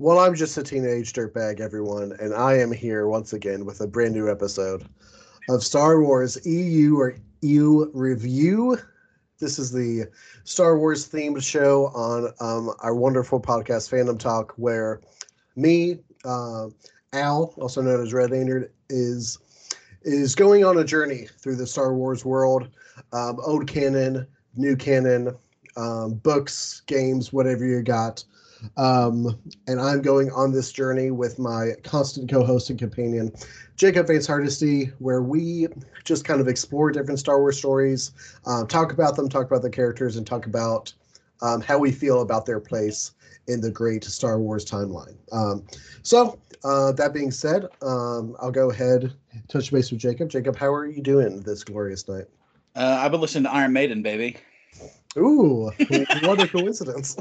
Well, I'm just a teenage dirtbag, everyone, and I am here once again with a brand new episode of Star Wars EU or EU Review. This is the Star Wars themed show on our wonderful podcast, Fandom Talk, where me, Al, also known as Red Lanyard, is going on a journey through the Star Wars world, old canon, new canon, books, games, whatever you got. And I'm going on this journey with my constant co-host and companion, Jacob Vance Hardesty, where we just kind of explore different Star Wars stories, talk about them, talk about the characters, and talk about how we feel about their place in the great Star Wars timeline. So that being said, I'll go ahead, touch base with Jacob. Jacob, how are you doing this glorious night? I've been listening to Iron Maiden, baby. Ooh, what a coincidence.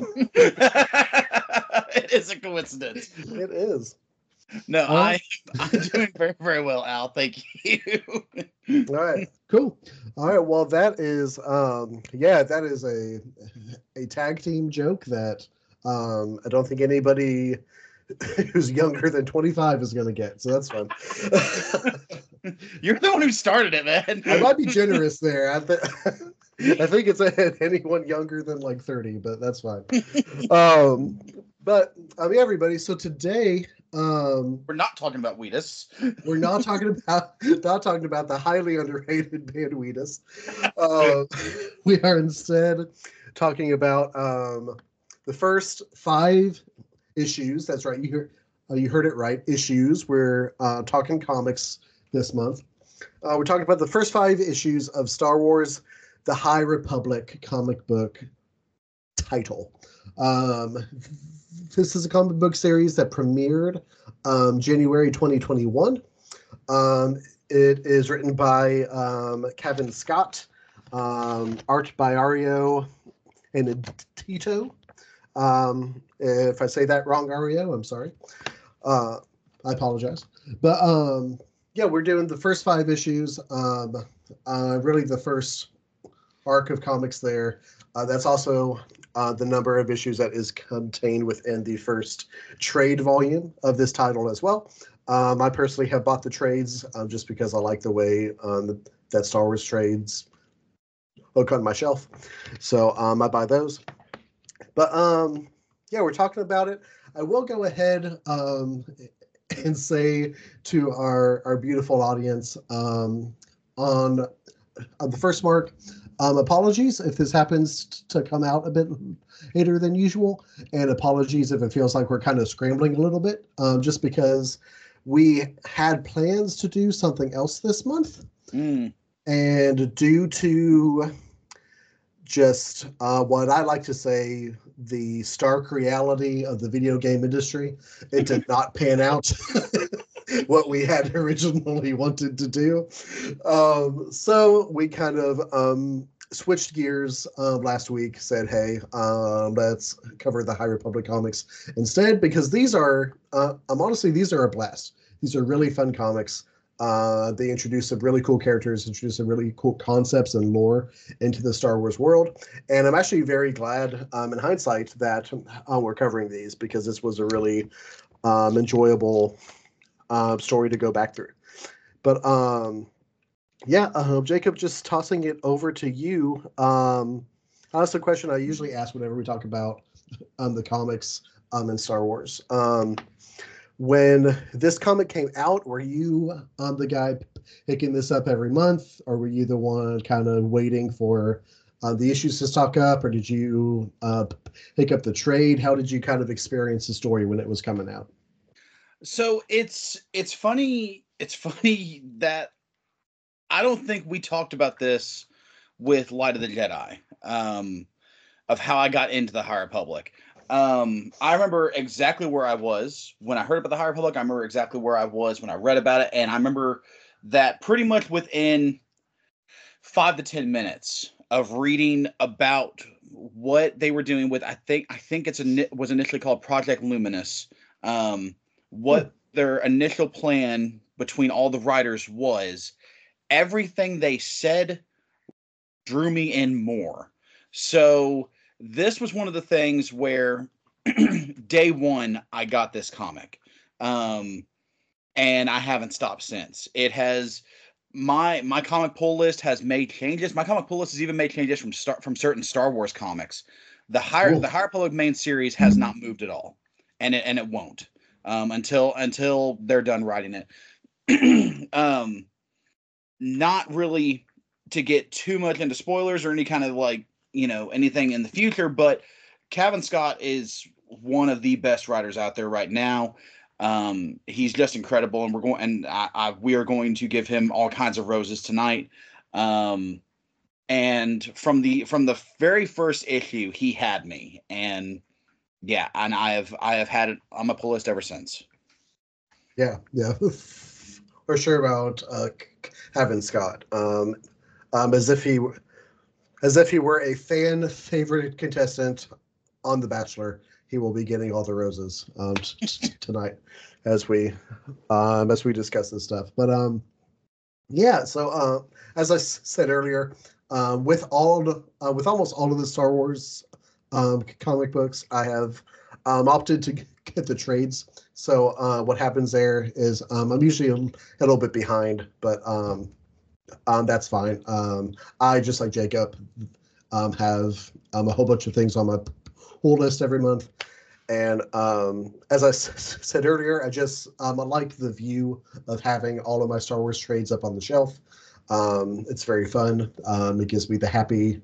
It is a coincidence. It is. No, I'm doing very, very well, Al. Thank you. All right, cool. All right, well, that is that is a tag team joke that I don't think anybody who's younger than 25 is going to get, so that's fun. You're the one who started it, man. I might be generous there. I think it's anyone younger than like 30, but that's fine. But everybody. So today, we're not talking about Wheatus. We're not talking about the highly underrated band Wheatus. We are instead talking about the first 5 issues. That's right. You heard it right. Issues. We're talking comics this month. We're talking about the first 5 issues of Star Wars: The High Republic comic book title. This is a comic book series that premiered January 2021. It is written by Kevin Scott, art by Ario and Tito. If I say that wrong, Ario, I'm sorry. I apologize. But we're doing the first 5 issues. Really the first arc of comics there. That's also the number of issues that is contained within the first trade volume of this title as well. I personally have bought the trades just because I like the way that Star Wars trades look on my shelf. So I buy those. But we're talking about it. I will go ahead and say to our beautiful audience on the first mark, apologies if this happens to come out a bit later than usual, and apologies if it feels like we're kind of scrambling a little bit, just because we had plans to do something else this month. And due to just what I like to say, the stark reality of the video game industry, it did not pan out what we had originally wanted to do. So we kind of switched gears last week, said, hey, let's cover the High Republic comics instead, because these are, honestly, these are a blast. These are really fun comics. They introduce some really cool characters, introduce some really cool concepts and lore into the Star Wars world. And I'm actually very glad, in hindsight, that we're covering these, because this was a really enjoyable story to go back through. But Jacob, just tossing it over to you. That's a question I usually ask whenever we talk about the comics in Star Wars. When this comic came out, were you the guy picking this up every month, or were you the one kind of waiting for the issues to stock up, or did you pick up the trade? How did you kind of experience the story when it was coming out? So it's funny. It's funny that I don't think we talked about this with Light of the Jedi, of how I got into the High Republic. I remember exactly where I was when I heard about the High Republic. I remember exactly where I was when I read about it. And I remember that pretty much within 5 to 10 minutes of reading about what they were doing with, I think was initially called Project Luminous. What their initial plan between all the writers was, everything they said drew me in more. So this was one of the things where day one, I got this comic. And I haven't stopped since. It has my comic pull list has made changes. My comic pull list has even made changes from certain Star Wars comics. The High Republic main series has not moved at all, and it won't until they're done writing it. Not really to get too much into spoilers or any kind of anything in the future, but Cavan Scott is one of the best writers out there right now. He's just incredible, and we are going to give him all kinds of roses tonight. And from the very first issue, he had me, and yeah, and I have had it on my pull list ever since. Yeah, for sure about Cavan Scott. As if he were a fan favorite contestant on The Bachelor, he will be getting all the roses tonight as we discuss this stuff. But yeah. So as I said earlier, with almost all of the Star Wars comic books, I have opted to get the trades. So what happens there is I'm usually a little bit behind, but that's fine. I, just like Jacob, have a whole bunch of things on my pull list every month. And as I said earlier, I like the view of having all of my Star Wars trades up on the shelf. It's very fun. It gives me the happy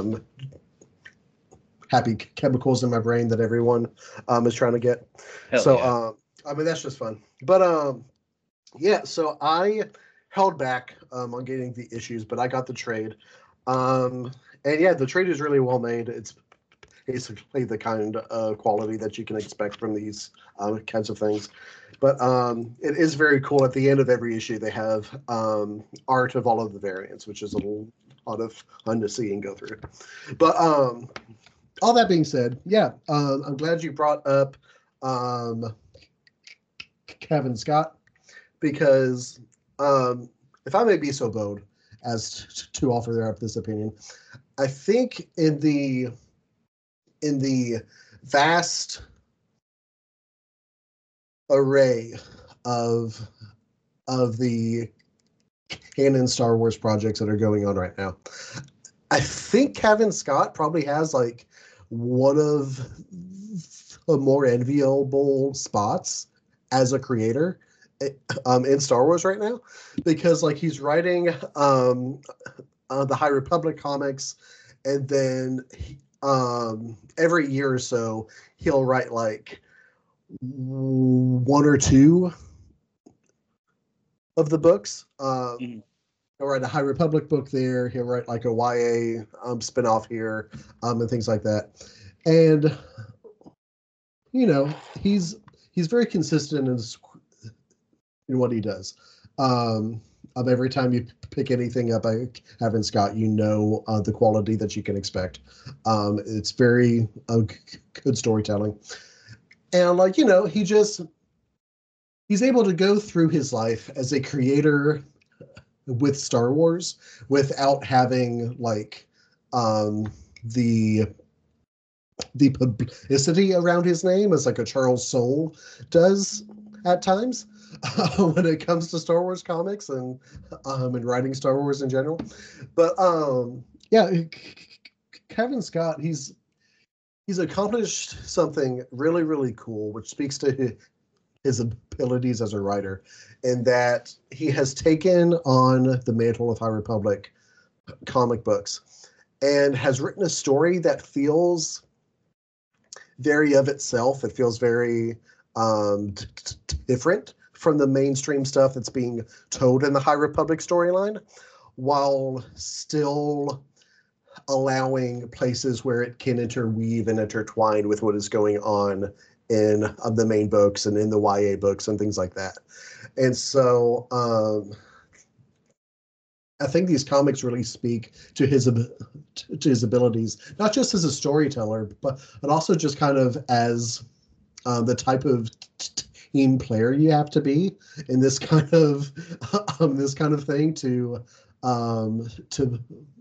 chemicals in my brain that everyone is trying to get. Hell so yeah. I mean, that's just fun. But yeah, so I held back on getting the issues, but I got the trade. And yeah, the trade is really well made. It's basically the kind of quality that you can expect from these kinds of things. But it is very cool. At the end of every issue, they have art of all of the variants, which is a lot of fun to see and go through. But all that being said, yeah, I'm glad you brought up Cavan Scott, because if I may be so bold as to offer up this opinion, I think in the vast array of the canon Star Wars projects that are going on right now, I think Cavan Scott probably has like one of the more enviable spots as a creator in Star Wars right now, because like he's writing the High Republic comics, and then every year or so he'll write like one or two of the books. He'll write a High Republic book there. He'll write like a YA spinoff here, and things like that. And you know, he's very consistent in what he does. Every time you pick anything up by Cavan Scott, you know the quality that you can expect. It's very good storytelling. And like, you know, he's able to go through his life as a creator with Star Wars without having like the publicity around his name as like a Charles Soule does at times when it comes to Star Wars comics and writing Star Wars in general. But yeah, Cavan Scott, he's accomplished something really, really cool, which speaks to his abilities as a writer, and that he has taken on the mantle of High Republic comic books and has written a story that feels very of itself. It feels very different from the mainstream stuff that's being told in the High Republic storyline, while still allowing places where it can interweave and intertwine with what is going on in the main books and in the YA books and things like that. And so I think these comics really speak to his abilities, not just as a storyteller, but also just kind of as the type of team player you have to be in this kind of thing to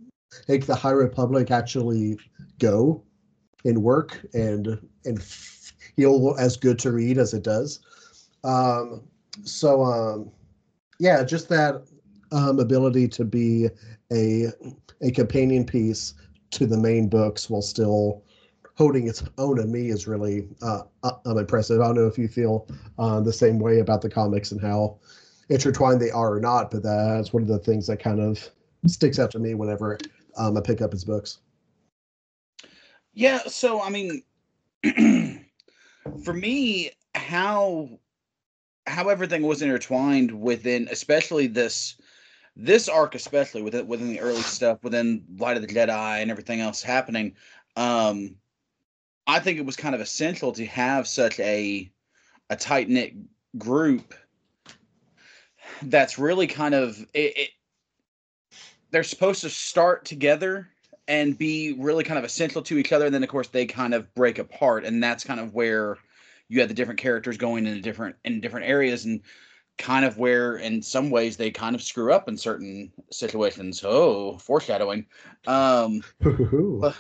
make the High Republic actually go and work and feel as good to read as it does. Um, yeah, just that ability to be a a companion piece to the main books while still holding its own to me is really impressive. I don't know if you feel the same way about the comics and how intertwined they are or not, but that's one of the things that kind of sticks out to me whenever I pick up his books. Yeah, so I mean, for me, how everything was intertwined within, especially this arc, especially within the early stuff, within Light of the Jedi and everything else happening. Um, I think it was kind of essential to have such a tight knit group that's really kind of they're supposed to start together and be really kind of essential to each other, and then of course they kind of break apart, and that's kind of where you have the different characters going in different areas, and kind of where in some ways they kind of screw up in certain situations. Oh, foreshadowing. But,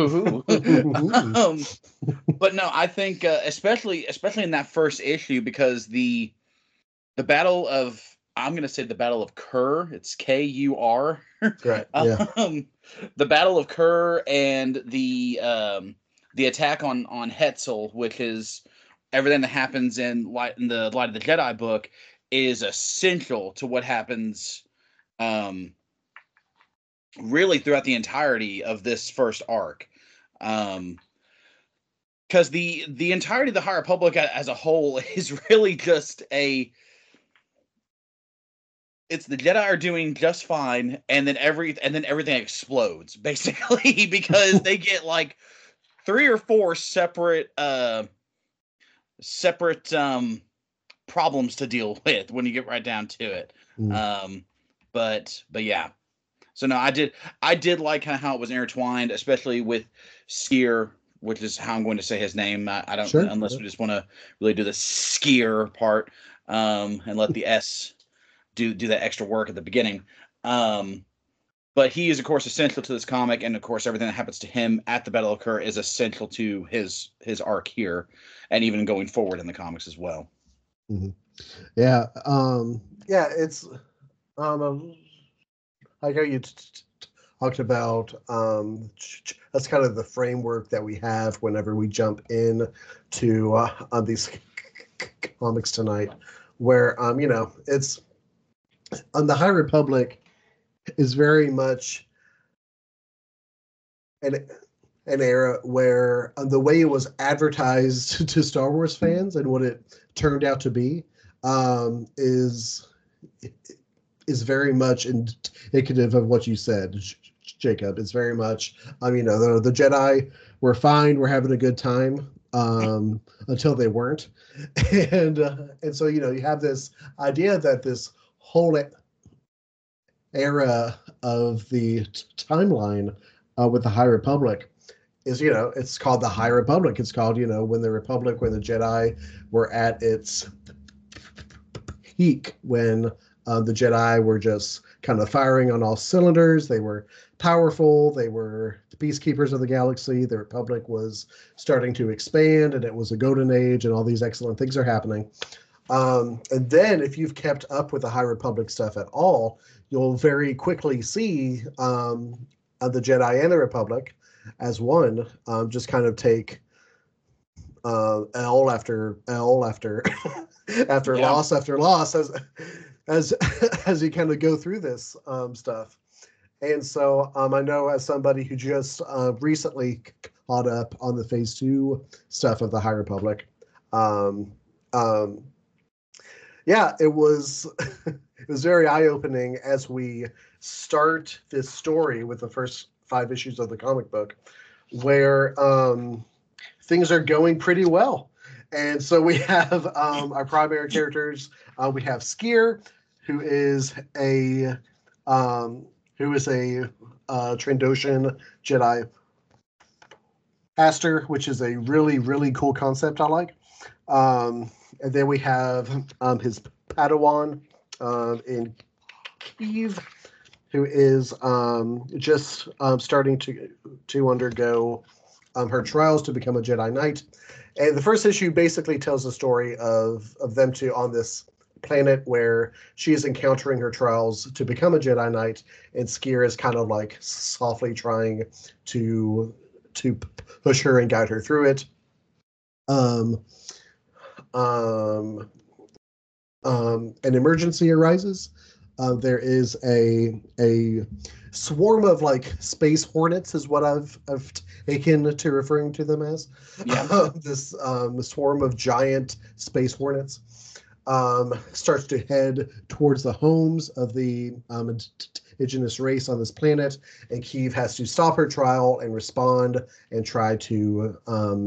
but no, I think especially in that first issue, because the battle of, I'm going to say the Battle of Kur. It's Kur. Right. Yeah. The Battle of Kur and the attack on Hetzel, which is everything that happens in the Light of the Jedi book, is essential to what happens um, really throughout the entirety of this first arc. Because the entirety of the High Republic as a whole is really just it's the Jedi are doing just fine, and then everything explodes basically because they get like 3 or 4 separate problems to deal with when you get right down to it. Mm. But yeah. So no, I did like kind of how it was intertwined, especially with Skier, which is how I'm going to say his name. I don't, Sure. unless we just want to really do the Skier part, and let the S do that extra work at the beginning. But he is, of course, essential to this comic, and of course, everything that happens to him at the Battle of Kur is essential to his arc here, and even going forward in the comics as well. Mm-hmm. Yeah. Yeah. It's like how you talked about. That's kind of the framework that we have whenever we jump in to on these comics tonight, where it's on the High Republic is very much an an era where the way it was advertised to Star Wars fans and what it turned out to be is very much indicative of what you said, Jacob. It's very much, the Jedi were fine, we're having a good time until they weren't, and so you have this idea that this whole era of the timeline with the High Republic is it's called the High Republic. It's called when the Republic, when the Jedi were at its peak, when the Jedi were just kind of firing on all cylinders. They were powerful. They were the peacekeepers of the galaxy. The Republic was starting to expand, and it was a golden age, and all these excellent things are happening. And then, if you've kept up with the High Republic stuff at all, you'll very quickly see the Jedi and the Republic as one just kind of take L after L after after Yeah. loss after loss as as you kind of go through this stuff. And so I know, as somebody who just recently caught up on the Phase 2 stuff of the High Republic, um, um, yeah, it was it was very eye-opening as we start this story with the first 5 issues of the comic book, where things are going pretty well. And so we have our primary characters. We have Skier, who is a Trandoshan Jedi Master, which is a really, really cool concept I like. And then we have his Padawan in Kiev, who is just starting to undergo her trials to become a Jedi Knight. And the first issue basically tells the story of them two on this planet where she is encountering her trials to become a Jedi Knight, and Skier is kind of like softly trying to push her and guide her through it. Um, um, an emergency arises. There is a swarm of like space hornets, is what I've taken to referring to them as. Yeah. This swarm of giant space hornets starts to head towards the homes of the indigenous race on this planet, and Kyiv has to stop her trial and respond and try to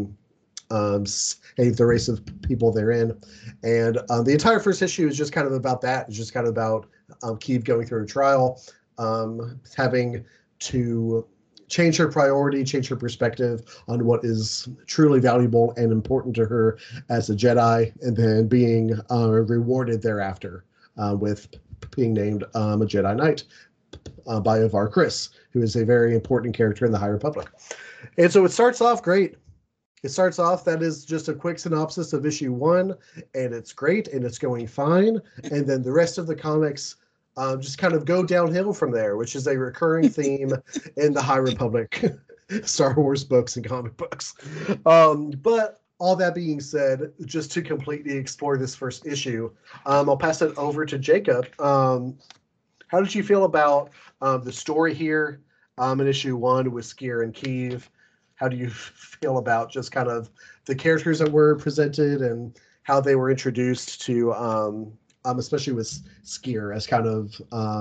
save the race of people they're in. And the entire first issue is just kind of about that. It's just kind of about Kyiv going through a trial, having to change her priority, change her perspective on what is truly valuable and important to her as a Jedi, and then being rewarded thereafter with being named a Jedi Knight by Avar Kriss, who is a very important character in the High Republic. And so it starts off great. It starts off, that is just a quick synopsis of issue 1, and it's great, and it's going fine. And then the rest of the comics just kind of go downhill from there, which is a recurring theme in the High Republic Star Wars books and comic books. But all that being said, just to completely explore this first issue, I'll pass it over to Jacob. How did you feel about the story here in issue 1 with Skier and Kyiv? How do you feel about just kind of the characters that were presented and how they were introduced to, especially with Skier as kind of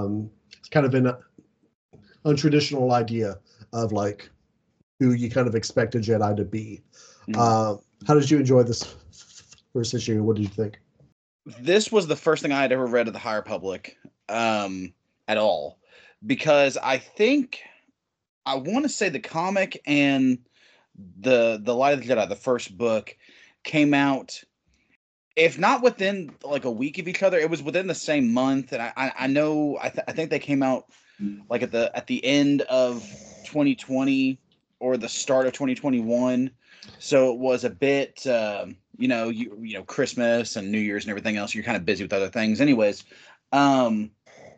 an untraditional idea of like who you kind of expect a Jedi to be. Mm-hmm. How did you enjoy this first issue? What did you think? This was the first thing I had ever read of the High Republic at all, because I think I want to say the comic and the Light of the Jedi, the first book, came out, if not within like a week of each other, it was within the same month. And I know I think they came out like at the end of 2020 or the start of 2021. So it was a bit, you know, Christmas and New Year's and everything else. You're kind of busy with other things, anyways. So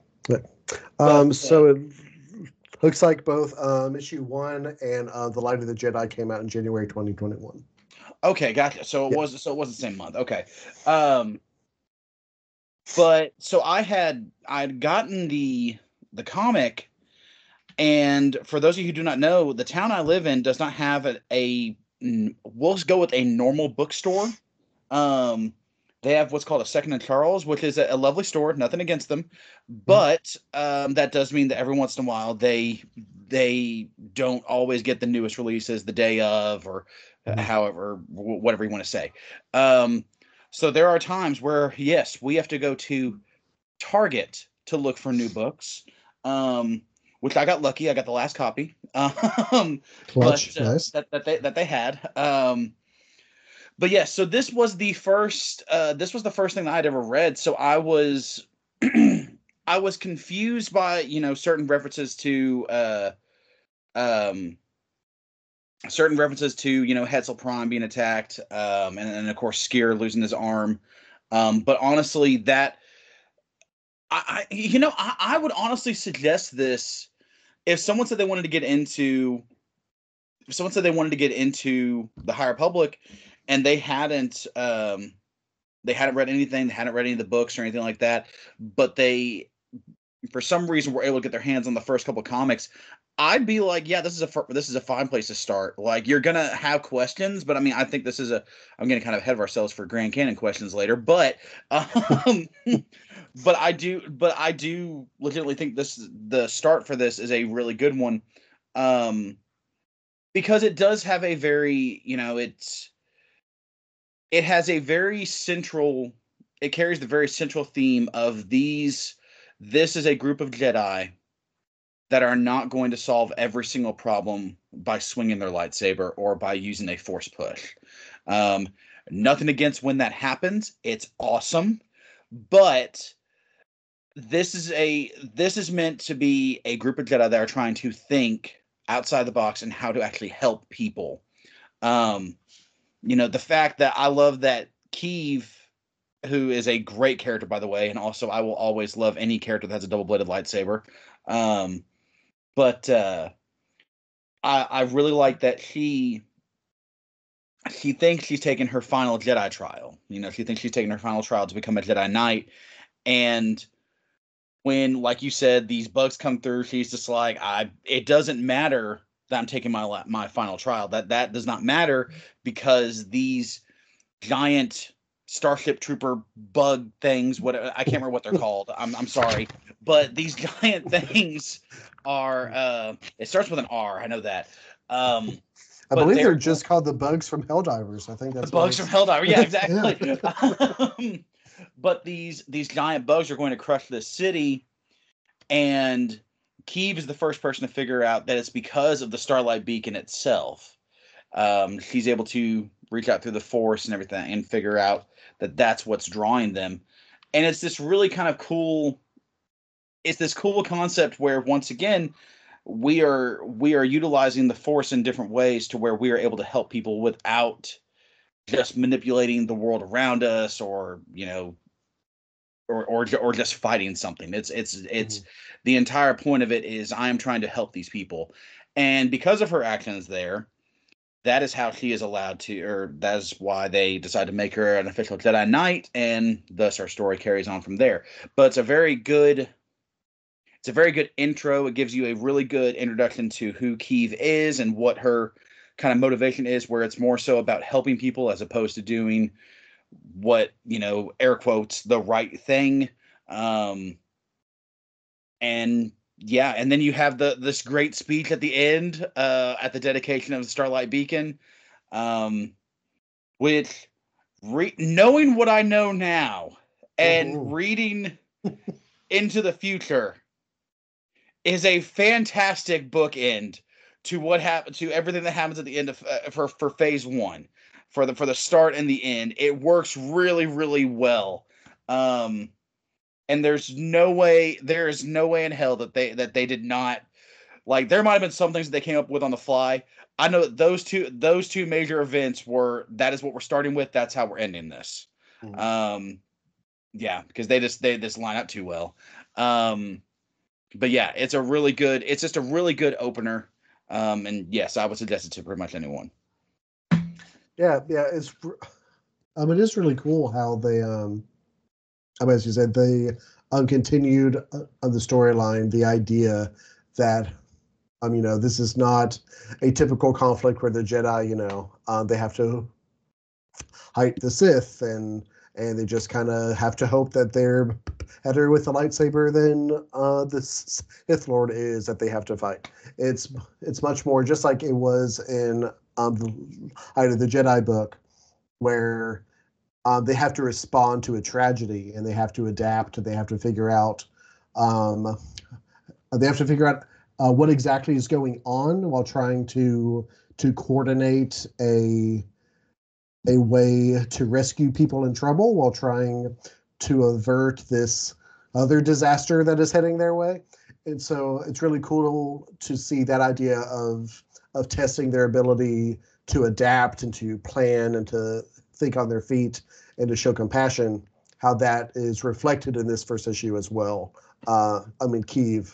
it looks like both issue 1 and The Light of the Jedi came out in January 2021. Okay, gotcha. So it was the same month. Okay. But so I'd gotten the comic, and for those of you who do not know, the town I live in does not have we'll go with a normal bookstore. They have what's called a Second and Charles, which is a lovely store. Nothing against them, but that does mean that every once in a while they don't always get the newest releases the day of, or however, whatever you want to say. So there are times where, yes, we have to go to Target to look for new books, which I got lucky. I got the last copy. Clutch, nice. that they had. But yes, so this was the first thing that I'd ever read. So I was I was confused by, you know, certain references to you know, Hetzel Prime being attacked, and of course Skier losing his arm. But honestly, that I would honestly suggest this if someone said they wanted to get into the High Republic and they hadn't read anything, they hadn't read any of the books or anything like that, but they for some reason were able to get their hands on the first couple of comics, I'd be like, yeah, this is a fine place to start. Like, you're gonna have questions, but I mean, I think I'm getting kind of ahead of ourselves for Grand Canyon questions later, but but I do legitimately think the start for this is a really good one, because it does have a very, you know, it has a very central, it carries the very central theme of this is a group of Jedi that are not going to solve every single problem by swinging their lightsaber or by using a force push. Nothing against when that happens. It's awesome. But this is meant to be a group of Jedi that are trying to think outside the box and how to actually help people. The fact that I love that Keeve, who is a great character, by the way, and also I will always love any character that has a double-bladed lightsaber. But I really like that she thinks she's taking her final Jedi trial. She thinks she's taking her final trial to become a Jedi Knight. And when, like you said, these bugs come through, she's just like, it doesn't matter that I'm taking my final trial. That does not matter, because these giant Starship Trooper bug things, what I can't remember what they're called. I'm sorry, but these giant things are. It starts with an R. I know that. I believe they're just called the bugs from Helldivers. I think that's the bugs from Helldiver. Yeah, exactly. Yeah. But these giant bugs are going to crush this city, and Keeve is the first person to figure out that it's because of the Starlight Beacon itself. She's able to reach out through the Force and everything and figure out that that's what's drawing them. And it's this really kind of cool. It's this cool concept where, once again, we are utilizing the Force in different ways to where we are able to help people without just manipulating the world around us, or or just fighting something. It's the entire point of it is, I am trying to help these people. And because of her actions there, that is how she is allowed to, or that is why they decide to make her an official Jedi Knight, and thus our story carries on from there. But it's a very good intro. It gives you a really good introduction to who Keeve is and what her kind of motivation is, where it's more so about helping people as opposed to doing what, air quotes, the right thing. And yeah, and then you have this great speech at the end, at the dedication of the Starlight Beacon, which, knowing what I know now and reading into the future, is a fantastic bookend to what happened, to everything that happens at the end of for phase one, for the start and the end. It works really, really well. And there is no way in hell that they did not, like, there might have been some things that they came up with on the fly. I know that those two major events that is what we're starting with. That's how we're ending this. Yeah, because they just line up too well. But yeah, it's just a really good opener. And yes, I would suggest it to pretty much anyone. Yeah, it is really cool how they, as you said, they continued on the storyline, the idea that, this is not a typical conflict where the Jedi, they have to fight the Sith, and they just kind of have to hope that they're better with the lightsaber than the Sith Lord is that they have to fight. It's much more just like it was in the Light of the Jedi book, where they have to respond to a tragedy, and they have to adapt, and they have to figure out what exactly is going on, while trying to coordinate a way to rescue people in trouble, while trying to avert this other disaster that is heading their way. And so it's really cool to see that idea of testing their ability to adapt and to plan and to think on their feet and to show compassion, how that is reflected in this first issue as well. Keeve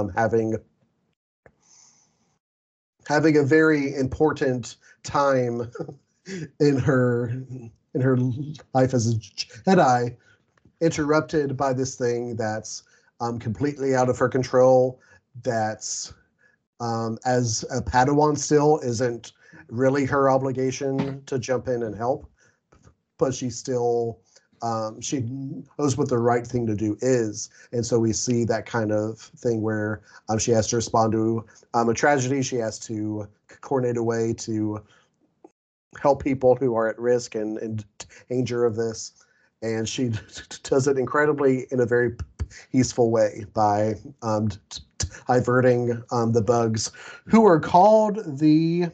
having a very important time in her life as a Jedi, interrupted by this thing that's completely out of her control. That's as a Padawan still isn't really her obligation to jump in and help, but she still she knows what the right thing to do is. And so we see that kind of thing where she has to respond to a tragedy. She has to coordinate a way to help people who are at risk and in danger of this. And she does it incredibly in a very peaceful way by diverting the bugs, who are called the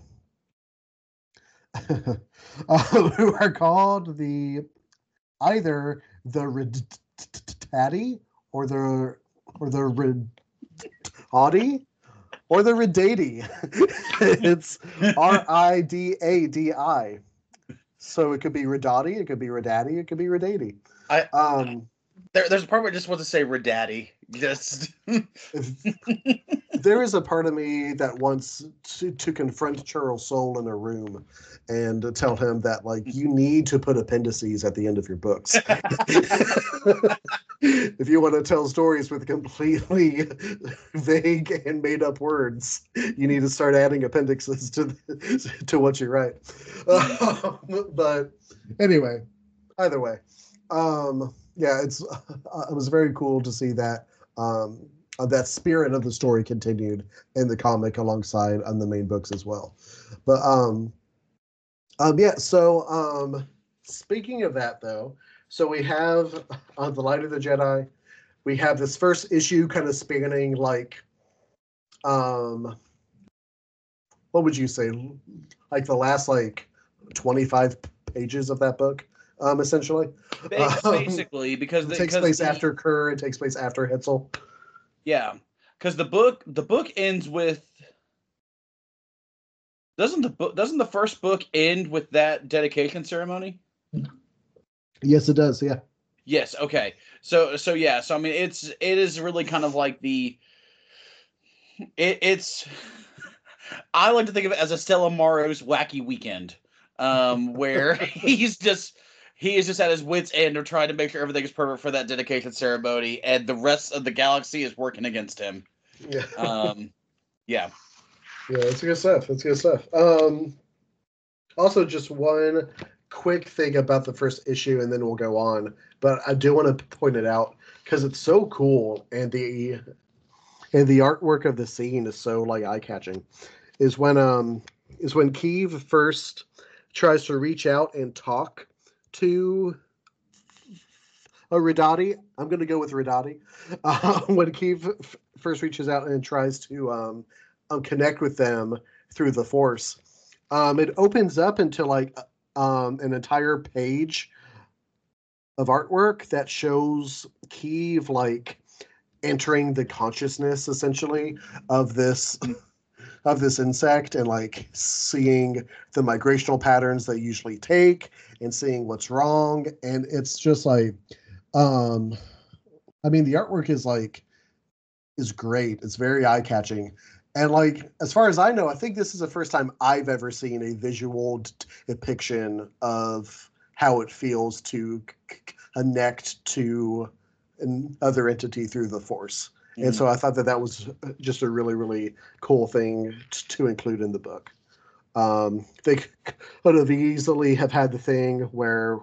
who are called the either the Rattati or the Audi. or the Ridadi. It's Ridadi. So it could be Ridadi, it could be Ridadi, it could be Ridadi. There's a part where I just want to say Ridadi. Just there is a part of me that wants to confront Charles Soule in a room and to tell him that, like, you need to put appendices at the end of your books. If you want to tell stories with completely vague and made up words, you need to start adding appendixes to what you write. But anyway, either way, yeah, it was very cool to see that that spirit of the story continued in the comic alongside on the main books as well. But yeah, so speaking of that though, so we have The Light of the Jedi. We have this first issue kind of spanning like what would you say, like the last like 25 pages of that book, essentially. Basically, because it takes place after Kerr, it takes place after Hetzel. Yeah, because the book ends with doesn't the first book end with that dedication ceremony? Yes, it does. Yeah. Yes. Okay. So yeah. So I mean, it is really kind of like it's. I like to think of it as a Stella Maris wacky weekend, where he is just at his wits' end of trying to make sure everything is perfect for that dedication ceremony, and the rest of the galaxy is working against him. Yeah. Yeah. Yeah, it's good stuff. It's good stuff. Also, just one quick thing about the first issue, and then we'll go on. But I do want to point it out because it's so cool, and the artwork of the scene is so like eye catching. Is when Keeve first tries to reach out and talk to Ridadi. I'm going to go with Ridadi. When Keeve first reaches out and tries to connect with them through the Force, it opens up into like an entire page of artwork that shows Keeve like entering the consciousness essentially of this insect, and like seeing the migrational patterns they usually take and seeing what's wrong. And it's just like I mean, the artwork is great. It's very eye-catching. And like, as far as I know, I think this is the first time I've ever seen a visual depiction of how it feels to connect to another entity through the Force. And so I thought that was just a really, really cool thing to include in the book. They could have easily have had the thing where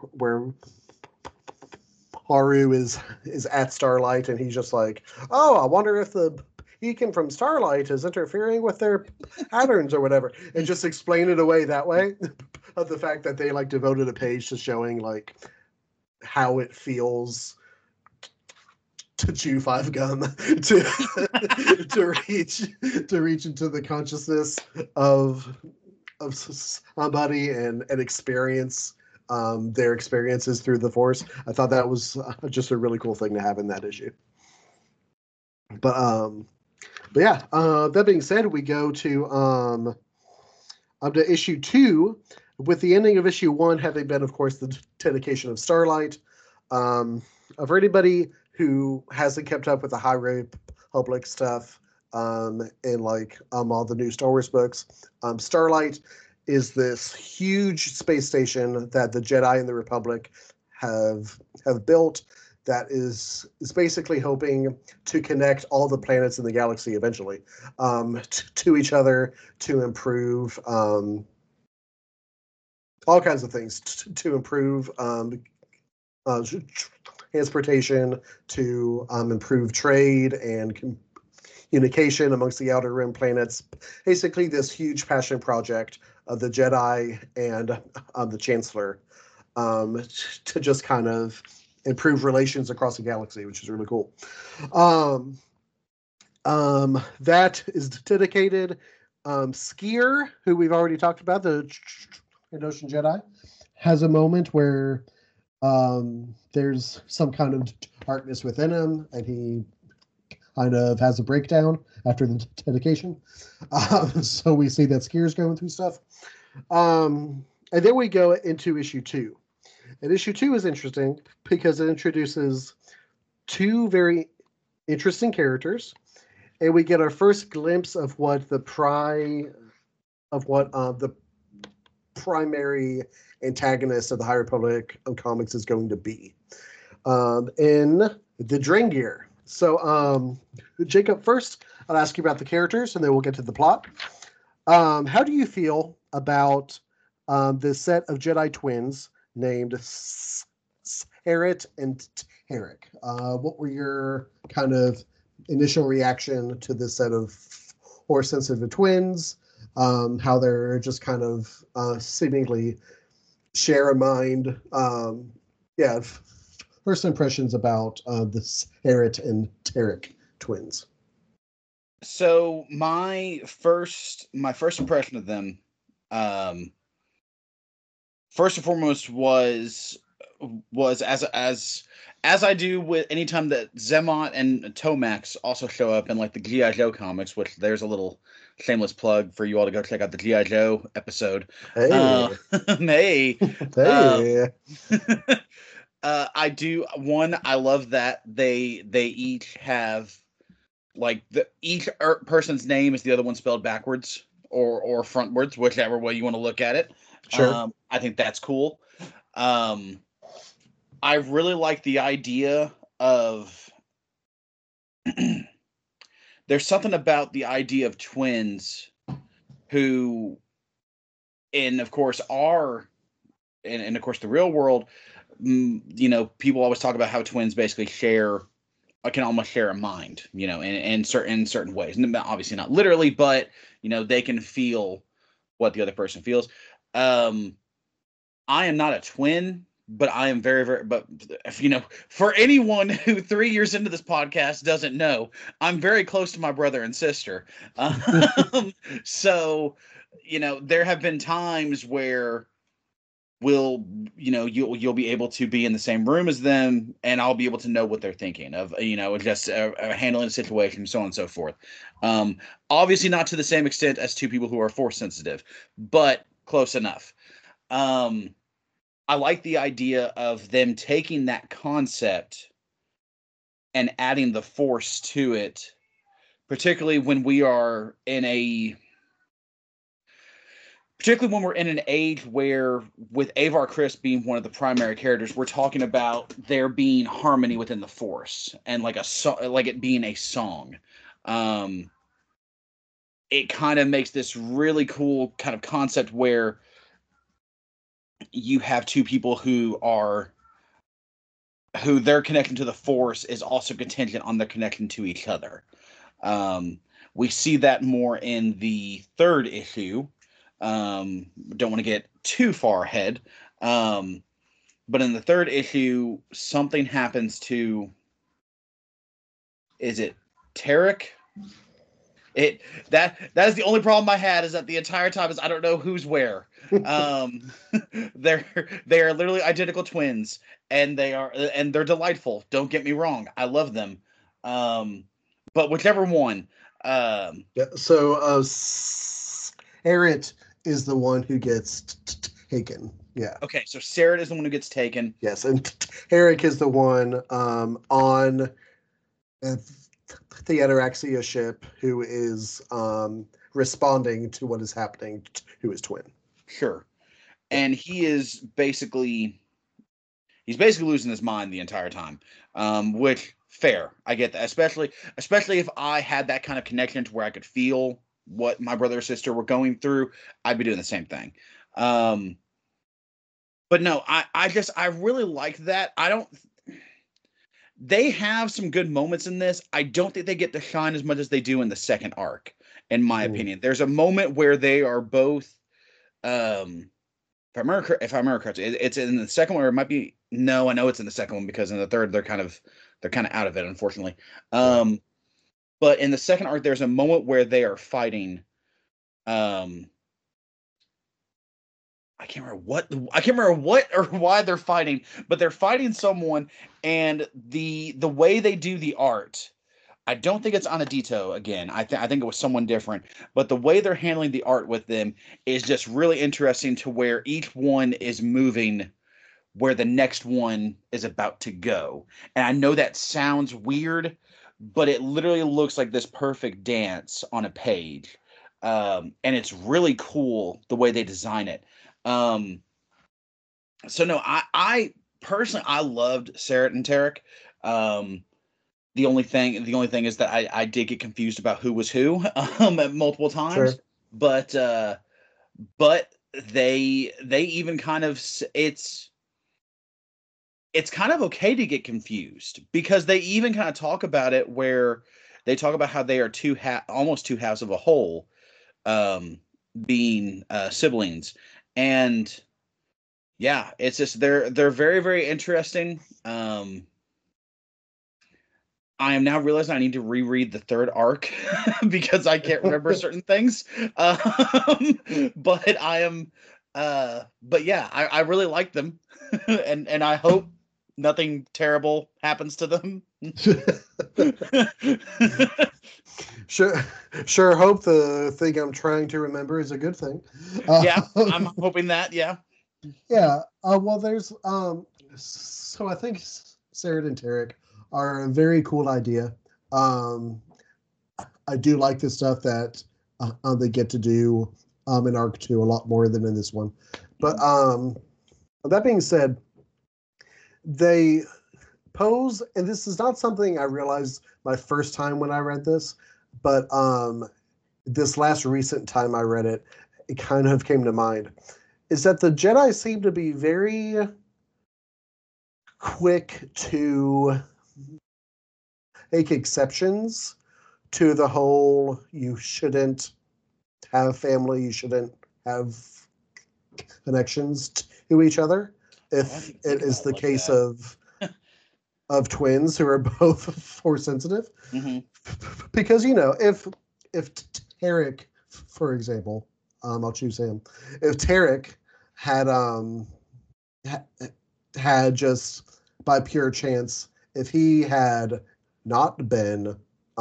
Haru is at Starlight and he's just like, oh, I wonder if the beacon from Starlight is interfering with their patterns or whatever, and just explain it away that way. Of the fact that they like devoted a page to showing like how it feels to chew 5 gum to reach into the consciousness of somebody and experience their experiences through the Force. I thought that was just a really cool thing to have in that issue. But yeah, that being said, we go to issue 2, with the ending of issue 1 having been, of course, the dedication of Starlight. For anybody who hasn't kept up with the High Republic stuff and like all the new Star Wars books, Starlight is this huge space station that the Jedi and the Republic have built that is basically hoping to connect all the planets in the galaxy eventually to each other, to improve all kinds of things, to improve transportation, to improve trade and communication amongst the Outer Rim planets. Basically, this huge passion project of the Jedi and the Chancellor to just kind of improve relations across the galaxy, which is really cool. That is dedicated. Skier, who we've already talked about, the Trandoshan Jedi, has a moment where there's some kind of darkness within him, and he kind of has a breakdown after the dedication. So we see that Skier's going through stuff. And then we go into issue 2. And issue 2 is interesting because it introduces 2 very interesting characters, and we get our first glimpse of what the primary antagonist of the High Republic comics is going to be in the Drengir. So, Jacob, first I'll ask you about the characters, and then we'll get to the plot. How do you feel about this set of Jedi twins named Sareth and Tarek? What were your kind of initial reaction to this set of Force-sensitive twins? How they're just kind of seemingly share a mind. First impressions about the Sareth and Tarek twins. So my first impression of them, first and foremost, was as I do with anytime that Xamot and Tomax also show up in like the G.I. Joe comics, which there's a little shameless plug for you all to go check out the G.I. Joe episode. Hey. Hey. Hey. I do. One, I love that they each have like each person's name is the other one spelled backwards or frontwards, whichever way you want to look at it. Sure. I think that's cool. I really like the idea of there's something about the idea of twins who, and of course of course the real world, you know, people always talk about how twins basically can almost share a mind, you know, in certain ways. And obviously not literally, but you know, they can feel what the other person feels. I am not a twin, but I am very, very, but if you know, for anyone who 3 years into this podcast doesn't know, I'm very close to my brother and sister. So, you know, there have been times where you'll be able to be in the same room as them, and I'll be able to know what they're thinking of, you know, just handling the situation, so on and so forth. Obviously not to the same extent as two people who are force sensitive, but close enough. I like the idea of them taking that concept and adding the force to it, particularly when we're in an age where, with Avar Kriss being one of the primary characters, we're talking about there being harmony within the Force and like it being a song. It kind of makes this really cool kind of concept where you have two people who their connection to the Force is also contingent on their connection to each other. We see that more in the 3rd issue. Don't want to get too far ahead. But in the 3rd issue, something happens to, is it Tarek? That is the only problem I had, is that the entire time is I don't know who's where. They are literally identical twins, and they're delightful. Don't get me wrong, I love them. But whichever one. So Sareth is the one who gets taken. Yeah. Okay, so Sareth is the one who gets taken. Yes, and Tarek is the one on the Ataraxia ship who is responding to what is happening to his twin. Sure. And he's basically losing his mind the entire time. Which, fair. I get that. Especially if I had that kind of connection to where I could feel what my brother or sister were going through, I'd be doing the same thing. But no, I really like that. They have some good moments in this. I don't think they get to shine as much as they do in the 2nd arc, in my opinion. There's a moment where they are both, if I remember correctly, it's in the 2nd one, or it might be, no, I know it's in the 2nd one, because in the 3rd, they're kind of out of it, unfortunately. But in the 2nd arc, there's a moment where they are fighting, I can't remember what or why they're fighting, but they're fighting someone, and the way they do the art, I don't think it's Anadito again. I think it was someone different. But the way they're handling the art with them is just really interesting to where each one is moving where the next one is about to go. And I know that sounds weird, but it literally looks like this perfect dance on a page. And it's really cool the way they design it. Um, so no, I personally I loved Sarah and Tarek. Um, the only thing is that I did get confused about who was who at multiple times, Sure. but but they even kind of it's kind of okay to get confused because they even kind of talk about it where they talk about how they are almost two halves of a whole, um, being siblings, and yeah, it's just they're very very interesting. I am now realizing I need to reread the third arc because I can't remember certain things. But I am, but yeah, I really like them, and I hope nothing terrible happens to them. Sure, sure. Hope the thing I'm trying to remember is a good thing. Yeah, I'm hoping that. Yeah. Yeah. Well, there's so I think Sarah and Tarek are a very cool idea. Um, I do like the stuff that they get to do in Arc Two a lot more than in this one. But Mhm. that being said, they pose, and this is not something I realized my first time when I read this, but this last recent time I read it, it kind of came to mind. Is that the Jedi seem to be very quick to make exceptions to the whole you shouldn't have family, you shouldn't have connections to each other. Oh, I If didn't it think is about it the like case that. of twins who are both force sensitive, Hmm. because if Tarek, for example, I'll choose him. If Tarek had ha- had just by pure chance, if he had not been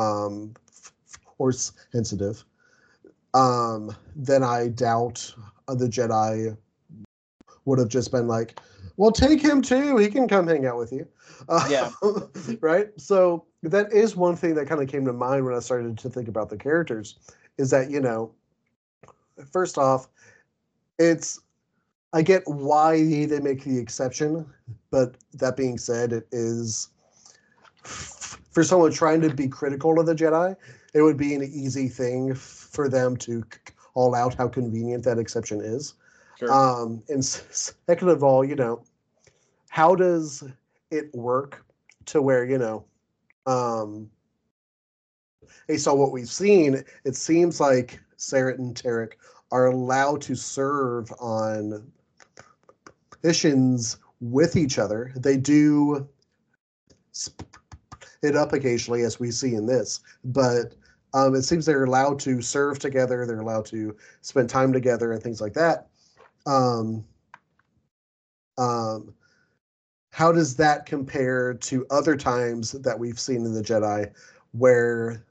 force sensitive, then I doubt the Jedi would have just been like, well, take him too. He can come hang out with you. Yeah. Right? So that is one thing that kind of came to mind when I started to think about the characters is that, first off, it's, I get why they make the exception, but that being said, it is for someone trying to be critical of the Jedi, it would be an easy thing for them to call out how convenient that exception is. Sure. And second of all, how does it work to where, based on what we've seen, it seems like Sarah and Tarek are allowed to serve on missions with each other. They do it up occasionally, as we see in this, but it seems they're allowed to serve together. They're allowed to spend time together and things like that. Um, um, how does that compare to other times that we've seen in the Jedi, where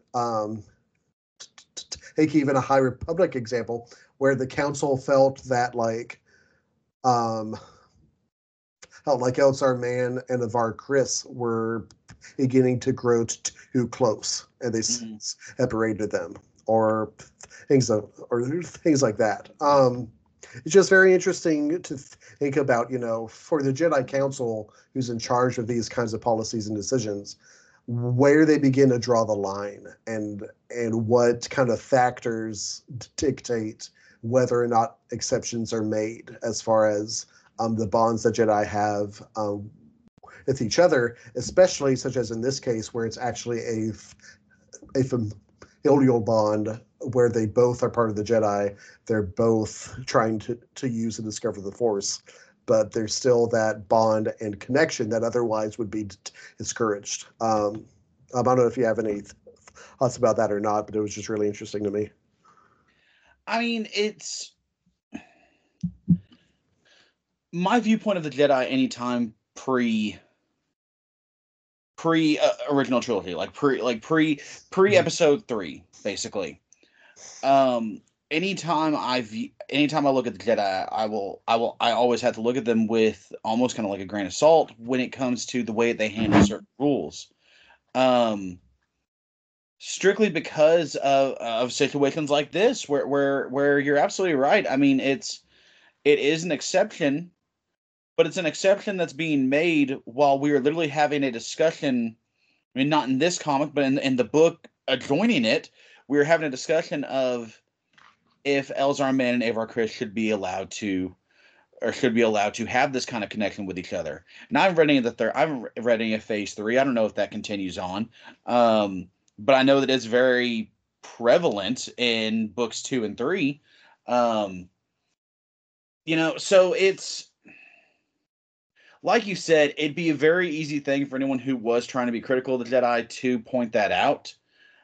take even a High Republic example, where the Council felt that um, felt like Elzar Mann and Avar Chris were beginning to grow too close, and they Hmm. separated them, or things like that. It's just very interesting to think about, for the Jedi Council, who's in charge of these kinds of policies and decisions, where they begin to draw the line, and what kind of factors dictate whether or not exceptions are made as far as the bonds that Jedi have with each other, especially such as in this case where it's actually a familial bond where they both are part of the Jedi. They're both trying to use and discover the Force, but there's still that bond and connection that otherwise would be discouraged. I don't know if you have any thoughts about that or not, but it was just really interesting to me. I mean, it's my viewpoint of the Jedi anytime pre original trilogy, like pre episode 3, basically. Anytime I look at the Jedi, I always have to look at them with almost kind of like a grain of salt when it comes to the way they handle certain rules. Strictly because of situations like this, where you're absolutely right. I mean, it is an exception, but it's an exception that's being made while we are literally having a discussion. I mean, not in this comic, but in the book adjoining it, we were having a discussion of if Elzar Mann and Avar Kriss should be allowed to have this kind of connection with each other. And I'm reading I'm reading a phase 3. I don't know if that continues on. But I know that it's very prevalent in books 2 and 3. So it's like you said, it'd be a very easy thing for anyone who was trying to be critical of the Jedi to point that out.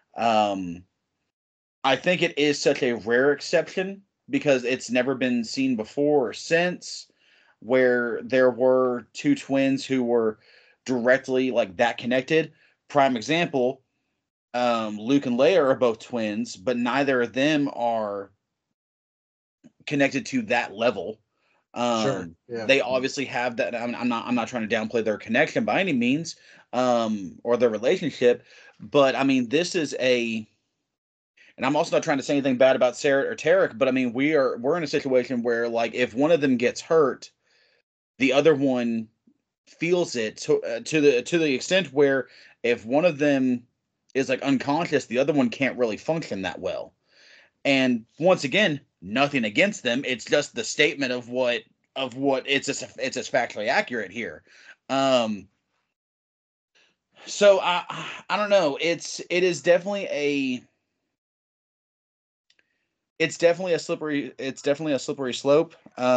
I think it is such a rare exception because it's never been seen before or since, where there were two twins who were directly like that connected. Prime example, Luke and Leia are both twins, but neither of them are connected to that level. Sure. Yeah. They obviously have that. I'm not trying to downplay their connection by any means, or their relationship, but I mean, this is and I'm also not trying to say anything bad about Sarah or Tarek, but I mean, we're in a situation where, like, if one of them gets hurt, the other one feels it to the extent where if one of them is like unconscious, the other one can't really function that well. And once again, nothing against them. It's just the statement of what it's just factually accurate here. So I don't know. It is definitely a slippery slope.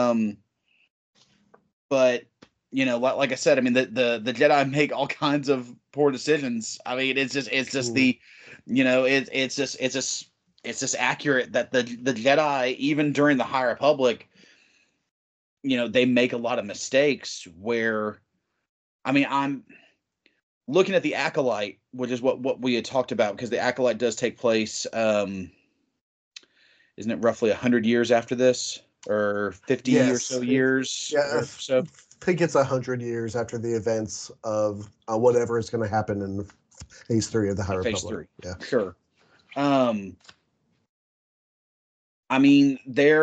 But like I said, I mean, the Jedi make all kinds of poor decisions. I mean, it's just it's just accurate that the Jedi, even during the High Republic, they make a lot of mistakes where, I mean, I'm looking at the Acolyte, which is what we had talked about, because the Acolyte does take place, isn't it roughly 100 years after this, or 50 or so years? Yeah, or so. I think it's 100 years after the events of whatever is going to happen in Phase 3 of the High Republic. Yeah, sure. I mean,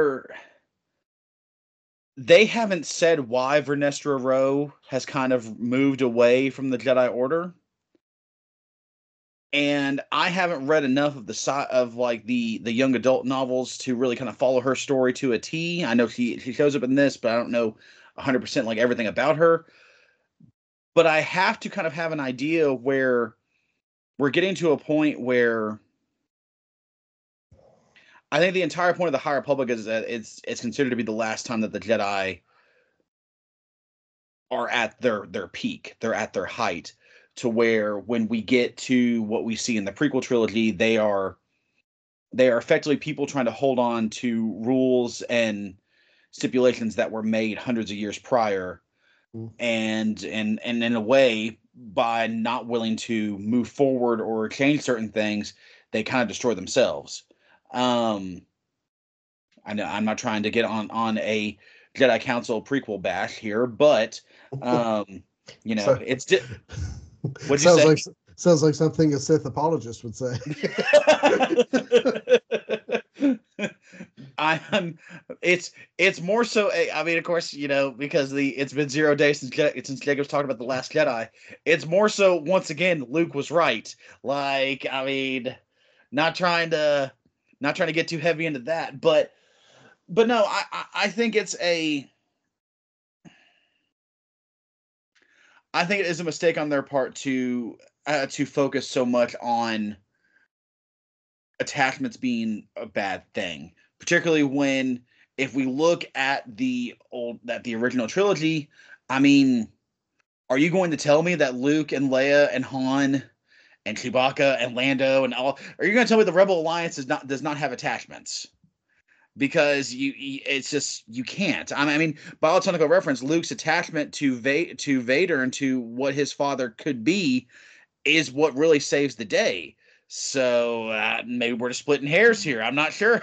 they haven't said why Vernestra Rwoh has kind of moved away from the Jedi Order, and I haven't read enough of the young adult novels to really kind of follow her story to a T. I know she shows up in this, but I don't know 100% like everything about her. But I have to kind of have an idea where we're getting to a point where I think the entire point of the High Republic is that it's considered to be the last time that the Jedi are at their peak. They're at their height, to where when we get to what we see in the prequel trilogy, they are effectively people trying to hold on to rules and stipulations that were made hundreds of years prior, and in a way, by not willing to move forward or change certain things, they kind of destroy themselves. I know I'm not trying to get on a Jedi Council prequel bash here, but so, it's what'd you say? Sounds like something a Sith apologist would say. It's more so. I mean, of course, because it's been 0 days since Jacob's talked about The Last Jedi. It's more so, once again, Luke was right. Like, I mean, not trying to get too heavy into that, but no, I think I think it is a mistake on their part to focus so much on attachments being a bad thing, particularly when, if we look at the original trilogy, I mean, are you going to tell me that Luke and Leia and Han and Chewbacca and Lando and all, are you going to tell me the Rebel Alliance does not have attachments? because it's just you can't. I mean, by all technical reference, Luke's attachment to Vader and to what his father could be is what really saves the day. So maybe we're just splitting hairs here. I'm not sure.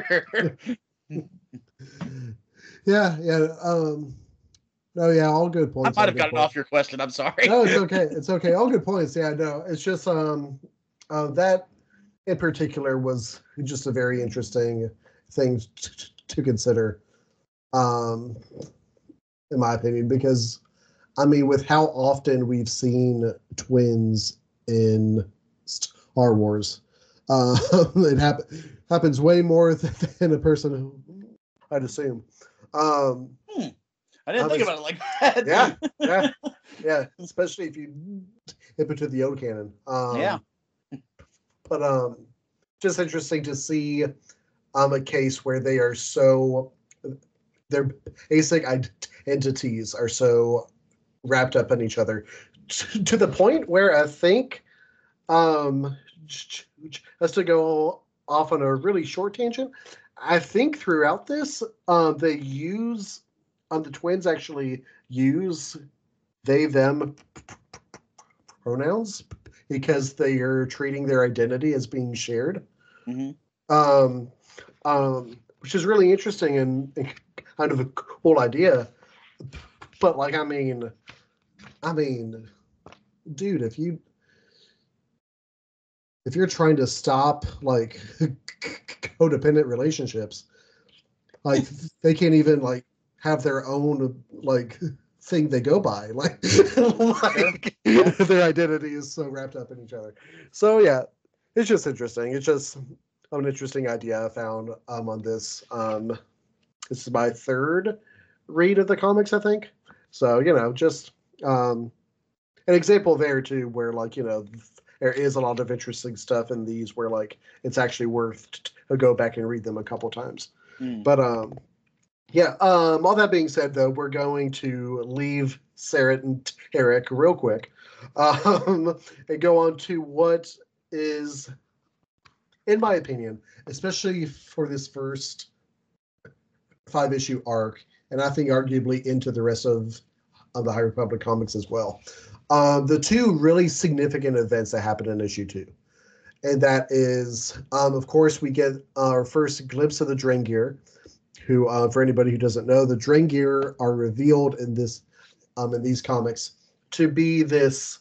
Yeah. No, yeah, all good points. I might have gotten off your question. I'm sorry. No, it's okay. It's okay. All good points. Yeah, no, it's just that in particular was just a very interesting thing to consider, in my opinion, because I mean, with how often we've seen twins in Star Wars, it happens way more than a person who I'd assume. I didn't think about it like that. Yeah. Especially if you hip it to the old canon. Yeah. But just interesting to see a case where their basic identities are so wrapped up in each other to the point where I think, just to go off on a really short tangent, I think throughout this, they use the twins actually use they them pronouns because they are treating their identity as being shared. Mm-hmm. Which is really interesting and kind of a cool idea. But like, I mean, dude, if you're trying to stop like codependent relationships, like they can't even like have their own like thing they go by, like their identity is so wrapped up in each other. So yeah, it's just interesting. It's just an interesting idea I found on this. This is my third read of the comics, I think. So just an example there too, where like there is a lot of interesting stuff in these where like it's actually worth to go back and read them a couple times. But yeah, all that being said, though, we're going to leave Sarah and Eric real quick and go on to what is, in my opinion, especially for this first 5-issue arc, and I think arguably into the rest of the High Republic comics as well, the two really significant events that happened in issue 2. And that is, of course, we get our first glimpse of the Drengir, who, for anybody who doesn't know, the Drengir are revealed in these comics to be this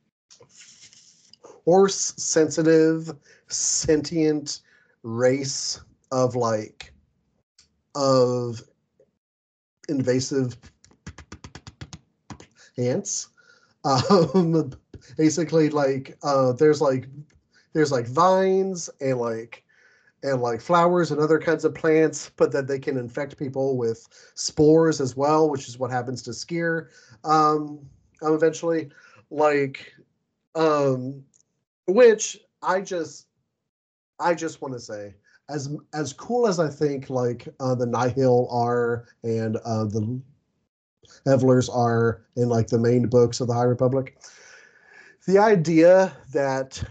Force-sensitive, sentient race of invasive ants. Basically, there's vines and flowers and other kinds of plants, but that they can infect people with spores as well, which is what happens to Sskeer eventually. Which I just want to say, as cool as I think the Nihil are and the Evlers are in the main books of the High Republic, the idea that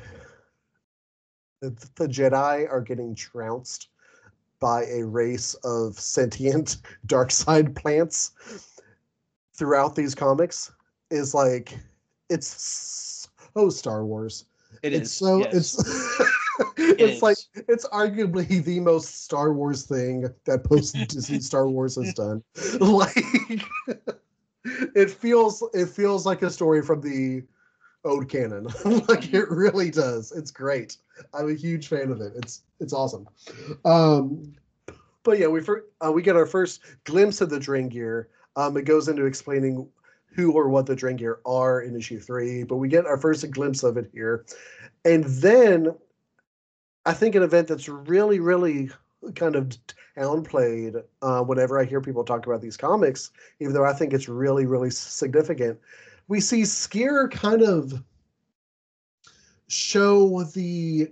the Jedi are getting trounced by a race of sentient dark side plants throughout these comics is it's so Star Wars. It's arguably the most Star Wars thing that post Disney Star Wars has done. It feels like a story from the old canon. It really does. It's great. I'm a huge fan of it. It's awesome. But yeah, we get our first glimpse of the Drengir. It goes into explaining who or what the Drengir are in issue 3, but we get our first glimpse of it here. And then I think an event that's really, really kind of downplayed whenever I hear people talk about these comics, even though I think it's really, really significant, we see Sskeer kind of show the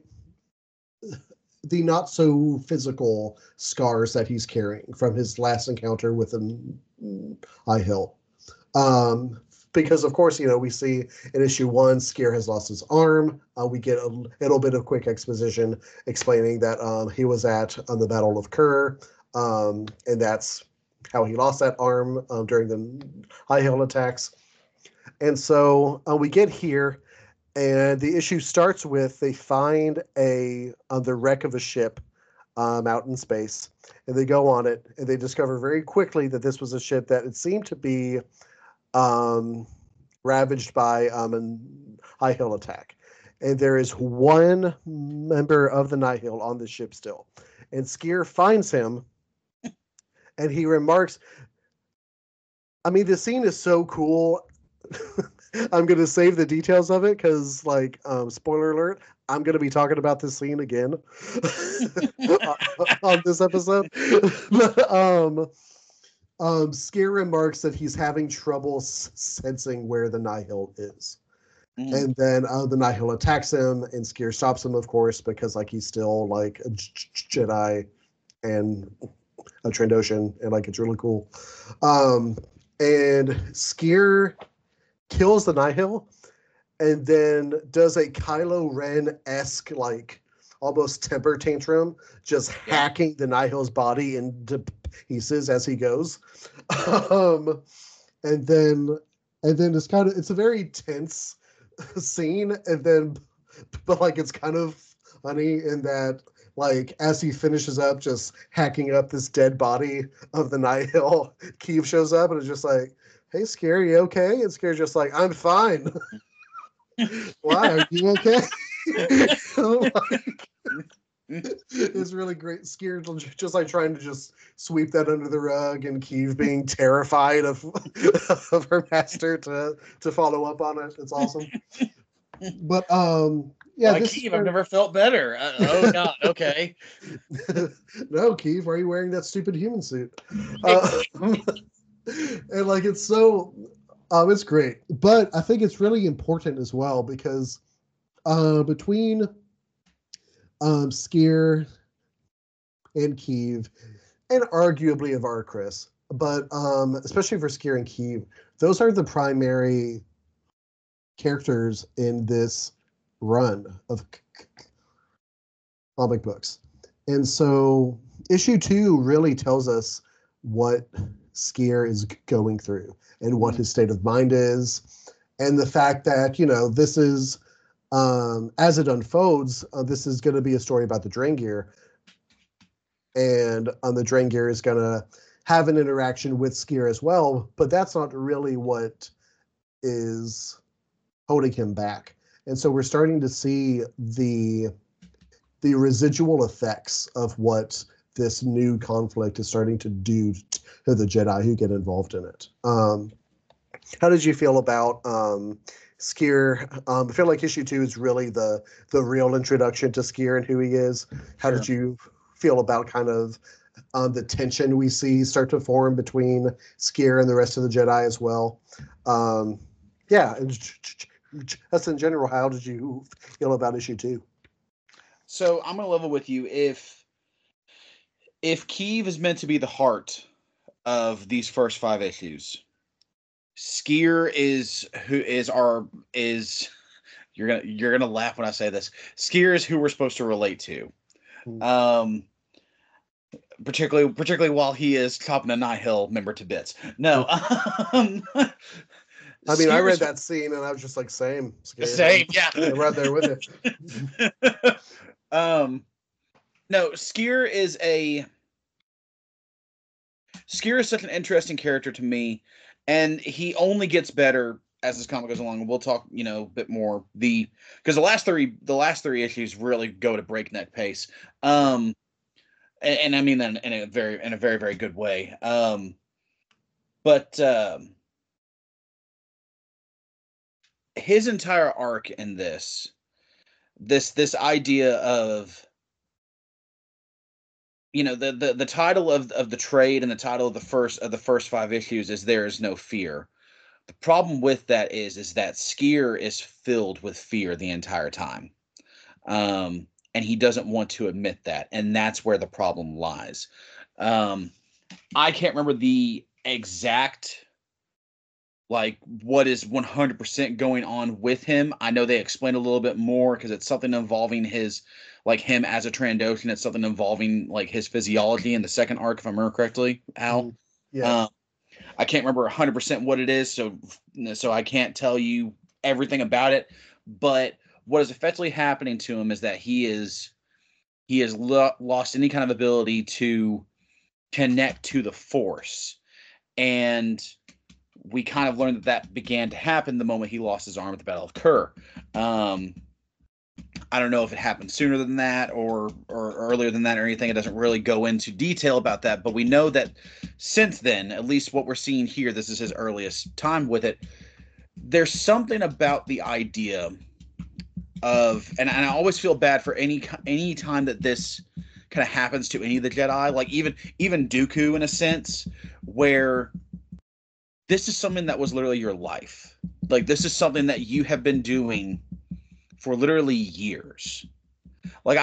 not so physical scars that he's carrying from his last encounter with Nihil. Because of course, we see in issue 1, Sskeer has lost his arm. We get a little bit of quick exposition explaining that he was at the Battle of Kur. and that's how he lost that arm during the high hill attacks. And so we get here, and the issue starts with they find the wreck of a ship out in space, and they go on it, and they discover very quickly that this was a ship that it seemed to be ravaged by a Nihil attack. And there is one member of the Nihil on the ship still. And Skier finds him, and he remarks, I mean, the scene is so cool. I'm going to save the details of it because, like, spoiler alert, I'm going to be talking about this scene again on this episode. Skier remarks that he's having trouble sensing where the Nihil is. And then the Nihil attacks him, and Skier stops him, of course, because like he's still like a Jedi and a Trandoshan, and like it's really cool. And Skier kills the Nihil, and then does a Kylo Ren-esque like almost temper tantrum, just hacking the Nihil's body into pieces as he goes. And then it's a very tense scene, and then but like it's kind of funny in that like as he finishes up just hacking up this dead body of the Nihil, Keeve shows up and is just like, "Hey, Scary, you okay?" And Scary's just like, "I'm fine." Why, are you okay? It's really great. Skier just like trying to just sweep that under the rug, and Keeve being terrified of her master to follow up on it. It's awesome. But yeah, like Keeve, I've never felt better. Oh God, okay. No, Keeve, why are you wearing that stupid human suit? And like it's so it's great. But I think it's really important as well because between Skier and Keeve, and arguably Avar Kriss, but especially for Skier and Keeve, those are the primary characters in this run of comic books. And so issue 2 really tells us what Skier is going through and what his state of mind is, and the fact that, you know, this is as it unfolds, this is going to be a story about the Drengir, and the Drengir is going to have an interaction with Skier as well, but that's not really what is holding him back. And so we're starting to see the residual effects of what this new conflict is starting to do to the Jedi who get involved in it. How did you feel about Skier? I feel like issue 2 is really the real introduction to Skier and who he is. How did you feel about kind of the tension we see start to form between Skier and the rest of the Jedi as well? Yeah, just in general, how did you feel about issue 2? So I'm gonna level with you. If Keeve is meant to be the heart of these first 5 issues, Skier is you're gonna laugh when I say this. Skier is who we're supposed to relate to. Particularly while he is chopping a Nihil member to bits. No. I mean, I read that scene and I was just like, same, yeah. I'm right there with it. No, Skier is such an interesting character to me, and he only gets better as this comic goes along. And we'll talk, a bit more because the last three issues really go to breakneck pace. And I mean that in a very, very good way. But his entire arc in this idea of, the title of the trade and the title of the first 5 issues is There Is No Fear. The problem with that is that Skier is filled with fear the entire time. And he doesn't want to admit that, and that's where the problem lies. I can't remember the exact like what is 100% going on with him. I know they explain a little bit more because it's something involving his, like him as a Trandoshan. It's something involving like his physiology in the second arc, if I remember correctly, Al. Yeah. I can't remember 100% what it is, so I can't tell you everything about it. But what is effectively happening to him is that he has lost any kind of ability to connect to the Force, and we kind of learned that that began to happen the moment he lost his arm at the Battle of Kur. I don't know if it happened sooner than that or earlier than that or anything. It doesn't really go into detail about that, but we know that since then, at least what we're seeing here, this is his earliest time with it. There's something about the idea of, and I always feel bad for any time that this kind of happens to any of the Jedi, like even Dooku in a sense, where this is something that was literally your life. Like this is something that you have been doing for literally years. Like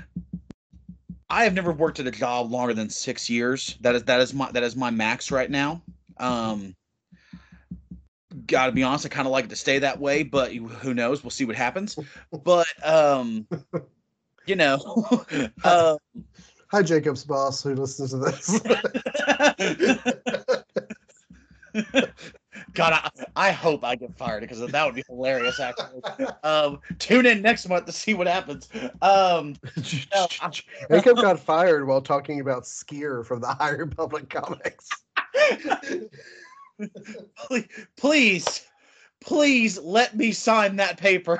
I have never worked at a job longer than 6 years. That is my max right now. Gotta be honest, I kind of like it to stay that way, but who knows? We'll see what happens. But you know, Hi, Jacob's boss, who listens to this. God, I hope I get fired because that would be hilarious. Actually, tune in next month to see what happens. Jacob got fired while talking about Skier from the High Republic comics. Please let me sign that paper.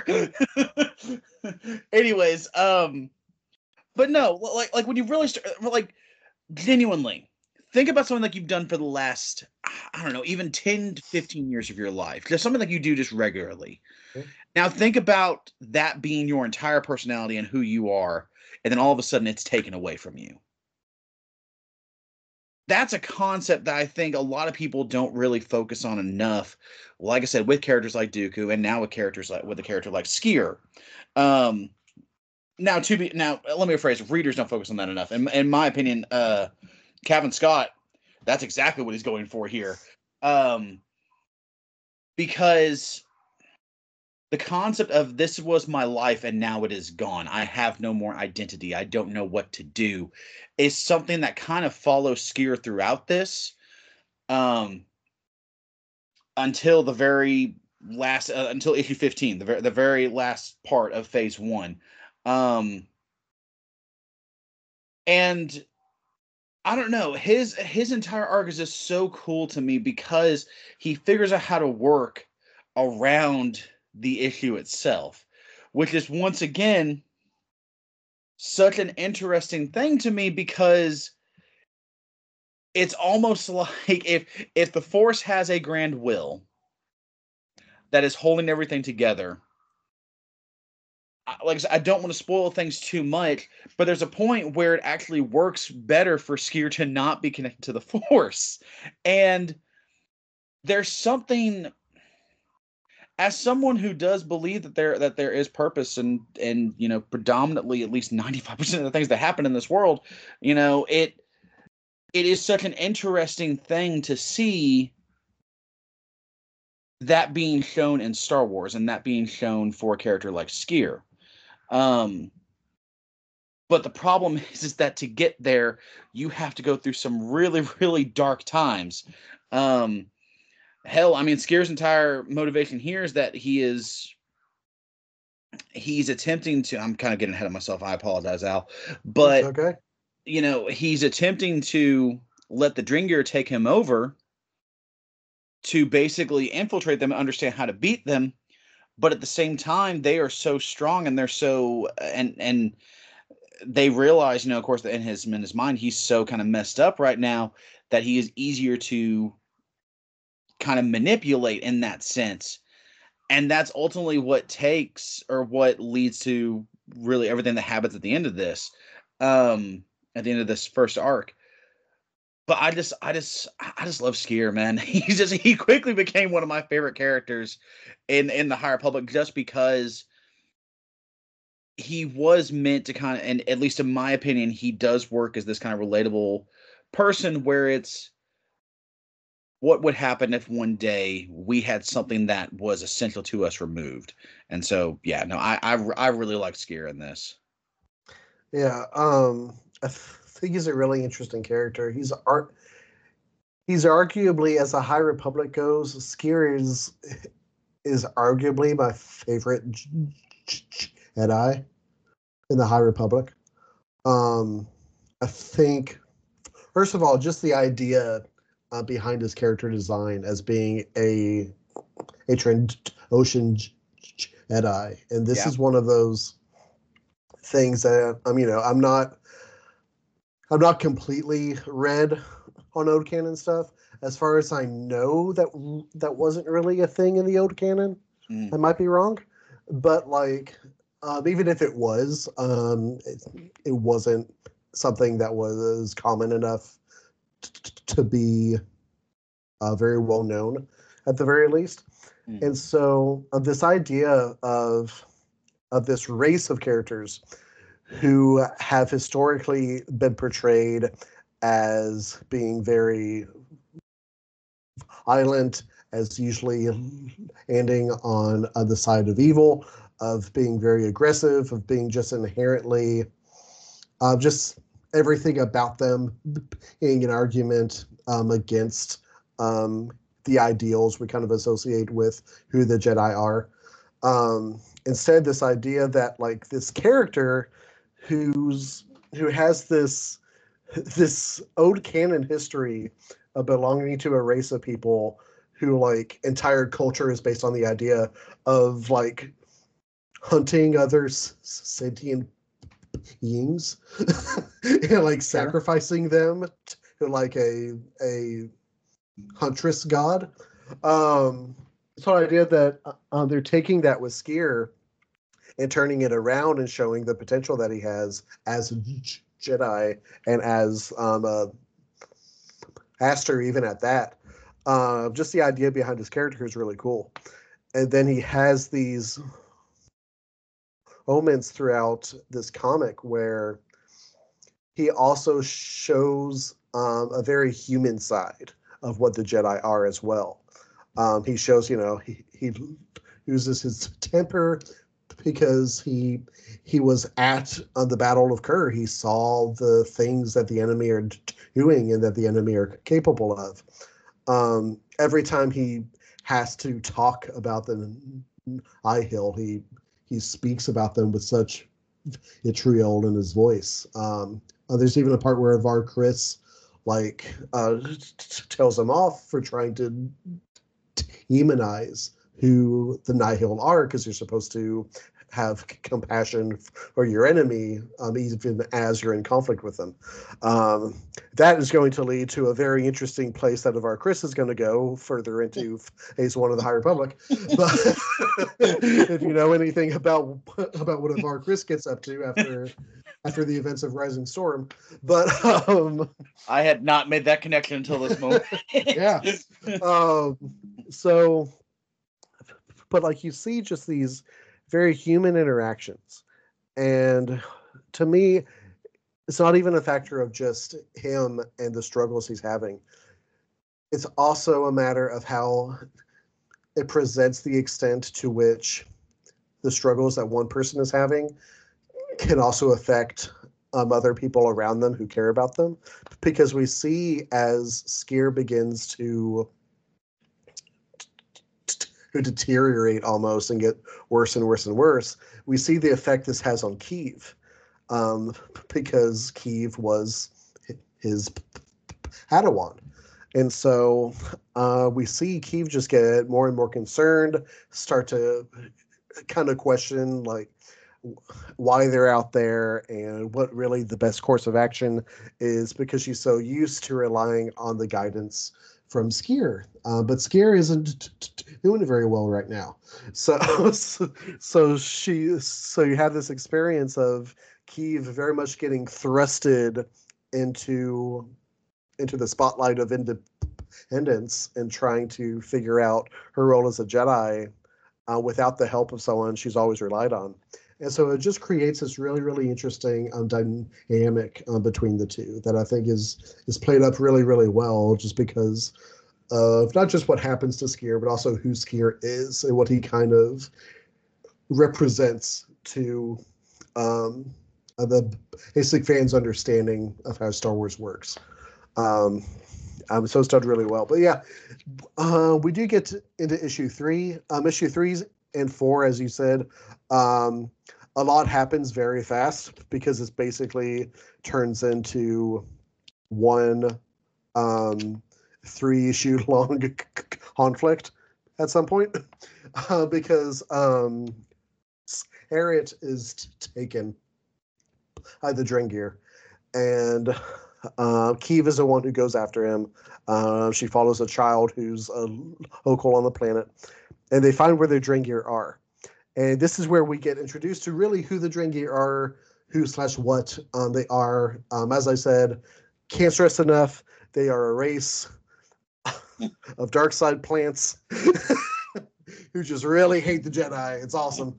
Anyways, but no, like when you really start, like genuinely think about something like you've done for the last, I don't know, even 10 to 15 years of your life, just something like you do just regularly. Okay. Now think about that being your entire personality and who you are, and then all of a sudden it's taken away from you. That's a concept that I think a lot of people don't really focus on enough. Like I said, with characters like Dooku, and now with a character like Skier. Now let me rephrase. Readers don't focus on that enough. In my opinion, Cavan Scott, that's exactly what he's going for here. Because the concept of this was my life and now it is gone. I have no more identity. I don't know what to do is something that kind of follows Skier throughout this. Until the very last, until issue 15, the very last part of phase 1. And I don't know, his entire arc is just so cool to me because he figures out how to work around the issue itself, which is once again such an interesting thing to me because it's almost like if the Force has a grand will that is holding everything together. Like I said, I don't want to spoil things too much, but there's a point where it actually works better for Skier to not be connected to the Force. And there's something, as someone who does believe that there is purpose and predominantly at least 95% of the things that happen in this world, it is such an interesting thing to see that being shown in Star Wars and that being shown for a character like Skier. But the problem is that to get there, you have to go through some really, really dark times. Hell, I mean, Skier's entire motivation here is that he's attempting to. I'm kind of getting ahead of myself. I apologize, Al, but It's okay. He's attempting to let the Drengir take him over to basically infiltrate them and understand how to beat them. But at the same time, they are so strong and they're so and they realize, of course, that in his mind, he's so kind of messed up right now that he is easier to kind of manipulate in that sense. And that's ultimately what leads to really everything that happens at the end of this, at the end of this first arc. But I just love Skier, man. He quickly became one of my favorite characters in the High Republic just because he was meant to kind of, and at least in my opinion, he does work as this kind of relatable person where what would happen if one day we had something that was essential to us removed. And so, yeah, no, I really like Skier in this. Yeah, I think he's a really interesting character. He's arguably, as the High Republic goes, Skier is arguably my favorite Jedi in the High Republic. I think, first of all, just the idea behind his character design as being a Trandoshan Jedi, and this is one of those things that I'm not completely read on Old Canon stuff. As far as I know, that wasn't really a thing in the Old Canon. I might be wrong, but like, even if it was, it wasn't something that was common enough to be very well known, at the very least. And so, this idea of this race of characters who have historically been portrayed as being very violent, as usually ending on the side of evil, of being very aggressive, of being just inherently just everything about them being an argument against the ideals we kind of associate with who the Jedi are. Instead, this idea that like this character who has this Old Canon history of belonging to a race of people who like entire culture is based on the idea of like hunting other sentient beings and like sacrificing them to like a huntress god. So the idea that they're taking that with Skier and turning it around and showing the potential that he has as a Jedi and as Aster, even at that. Just the idea behind his character is really cool. And then he has these moments throughout this comic where he also shows a very human side of what the Jedi are as well. He shows, he uses his temper because he was at the Battle of Kur. He saw the things that the enemy are doing and that the enemy are capable of. Every time he has to talk about the Nihil, he speaks about them with such vitriol in his voice. There's even a part where Var Kriss tells him off for trying to demonize who the Nihil are, because you're supposed to have compassion for your enemy, even as you're in conflict with them. That is going to lead to a very interesting place that Var Kriss is going to go further into Phase 1 of the High Republic. But if you know anything about what Var Kriss gets up to after the events of Rising Storm. But I had not made that connection until this moment. Yeah. So, but like you see just these very human interactions. And to me, it's not even a factor of just him and the struggles he's having. It's also a matter of how it presents the extent to which the struggles that one person is having can also affect other people around them who care about them. Because we see as Skier begins to deteriorate almost and get worse and worse and worse, we see the effect this has on Keeve, because Keeve was his Padawan. And so we see Keeve just get more and more concerned, start to kind of question like why they're out there and what really the best course of action is, because she's so used to relying on the guidance from Skier. But Skier isn't doing it very well right now. So you have this experience of Keeve very much getting thrusted into the spotlight of independence and trying to figure out her role as a Jedi without the help of someone she's always relied on. And so it just creates this really, really interesting dynamic between the two that I think is played up really, really well, just because of not just what happens to Skier, but also who Skier is and what he kind of represents to the basic fans' understanding of how Star Wars works. So it's done really well. But yeah, we do get into issue 3. Issue 3 and 4, as you said, a lot happens very fast because it basically turns into one 3-issue long conflict at some point because Harriet is taken by the Drengir, and Keeve is the one who goes after him. She follows a child who's a local on the planet, and they find where the Drengir are. And this is where we get introduced to really who the Drengir are, who/what they are. As I said, can't stress enough, they are a race of dark side plants who just really hate the Jedi. It's awesome.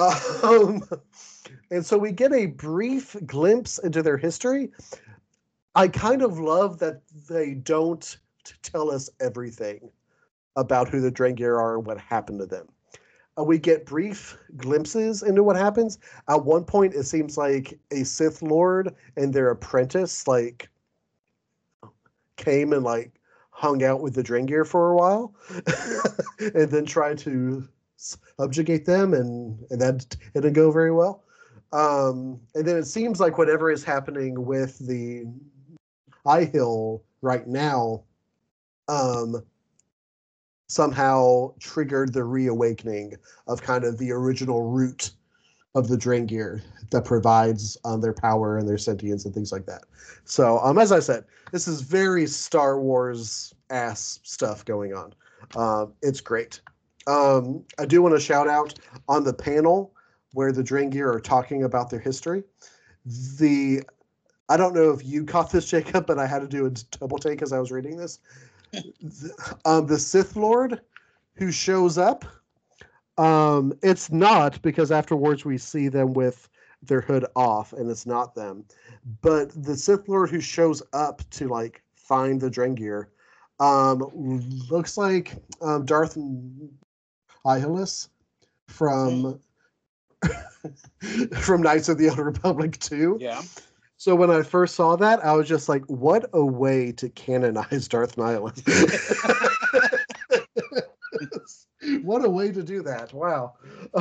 And so we get a brief glimpse into their history. I kind of love that they don't tell us everything about who the Drengir are and what happened to them. We get brief glimpses into what happens. At one point, it seems like a Sith Lord and their apprentice came and hung out with the Drengir for a while, and then tried to subjugate them, and that didn't go very well. And then it seems like whatever is happening with the Nihil right now somehow triggered the reawakening of kind of the original root of the Drengir that provides their power and their sentience and things like that. So, as I said, this is very Star Wars-ass stuff going on. It's great. I do want to shout out on the panel where the Drengir are talking about their history. I don't know if you caught this, Jacob, but I had to do a double take as I was reading this. The Sith Lord who shows up, it's not, because afterwards we see them with their hood off, and it's not them. But the Sith Lord who shows up to find the Drengir looks like Darth Nihilus from from Knights of the Old Republic 2. Yeah. So when I first saw that, I was just like, what a way to canonize Darth Nihilus. What a way to do that. Wow.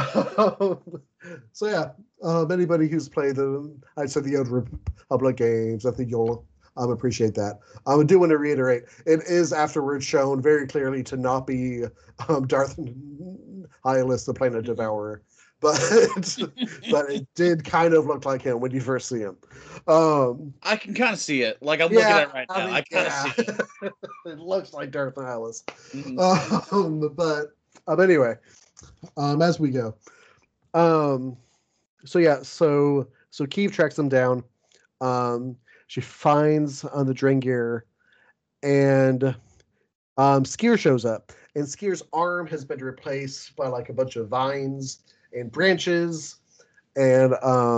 So yeah, anybody who's played the Knights of the Old Republic games, I think you'll appreciate that. I do want to reiterate, it is afterwards shown very clearly to not be Darth Nihilus, the Planet Devourer. But it did kind of look like him when you first see him. I can kind of see it. I'm looking at it right now. I kind of see it. It looks like Darth Nihilus. Mm-hmm. But anyway, as we go. So Keeve tracks them down. She finds the Drengir, and Skier shows up. And Skier's arm has been replaced by a bunch of vines and branches, and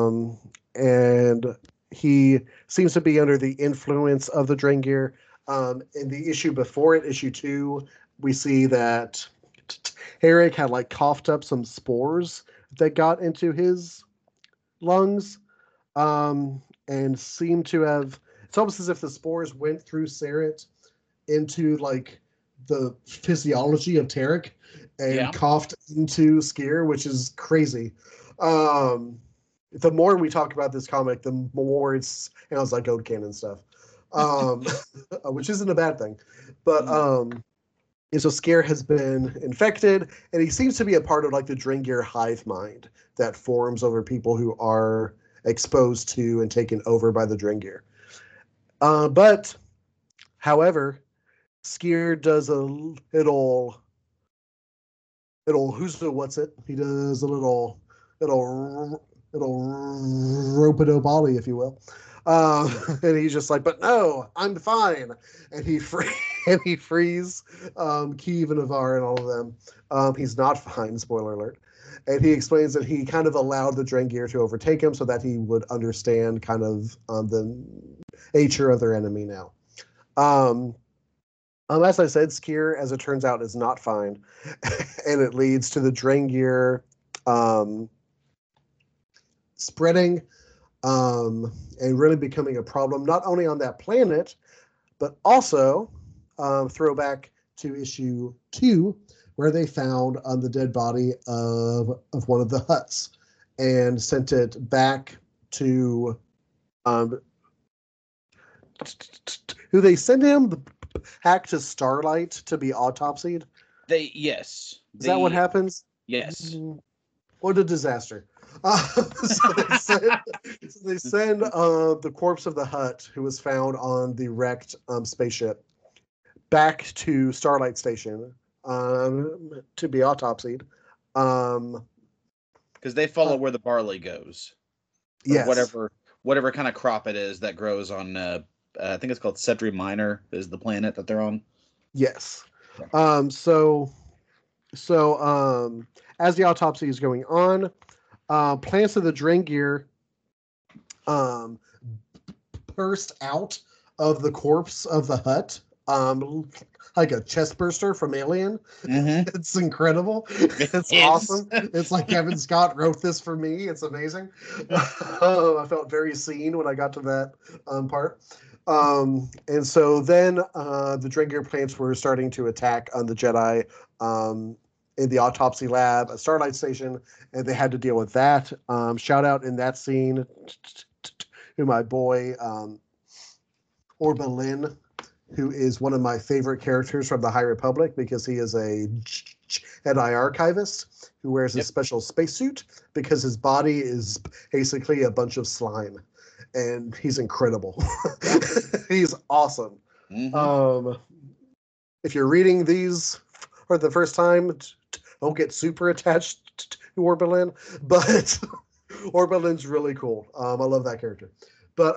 he seems to be under the influence of the Drengir. In the issue before it, issue 2, we see that Eric had coughed up some spores that got into his lungs, and seemed to have. It's almost as if the spores went through Sarret into the physiology of Tarek and coughed into Skier, which is crazy. The more we talk about this comic, the more it sounds like Ode Canon stuff, which isn't a bad thing. But so Skier has been infected, and he seems to be a part of the Drengir hive mind that forms over people who are exposed to and taken over by the Drengir. But, however, Skier does a little who's the what's it? He does a little rope-a-dope ollie, if you will. And he's just but no, I'm fine. And he frees Keeve and Avar and all of them. He's not fine, spoiler alert. And he explains that he kind of allowed the Drengir to overtake him so that he would understand kind of the nature of their enemy now. As I said, Skier, as it turns out, is not fine, and it leads to the Drengir um, spreading and really becoming a problem, not only on that planet, but also throwback to issue 2, where they found the dead body of one of the Hutts and sent it back to um, who they sent him back to Starlight to be autopsied. Yes. Is that what happens? Yes. What a disaster. So they send the corpse of the Hutt, who was found on the wrecked spaceship, back to Starlight Station to be autopsied. Because they follow where the barley goes. Or Yes. whatever kind of crop it is that grows on, I think it's called Cedri Minor is the planet that they're on. Yes. So as the autopsy is going on, plants of the Drengir burst out of the corpse of the Hutt, like a chest burster from Alien. Mm-hmm. It's incredible. It's awesome. It's like Kevin Scott wrote this for me. It's amazing. I felt very seen when I got to that part. And so then the Drengir plants were starting to attack on the Jedi in the autopsy lab at Starlight Station, and they had to deal with that. Shout out in that scene to my boy Orba who is one of my favorite characters from the High Republic because he is a Jedi archivist who wears a special spacesuit because his body is basically a bunch of slime. And he's incredible. He's awesome. Mm-hmm. If you're reading these for the first time, don't get super attached to Orba, but Orba really cool. I love that character. But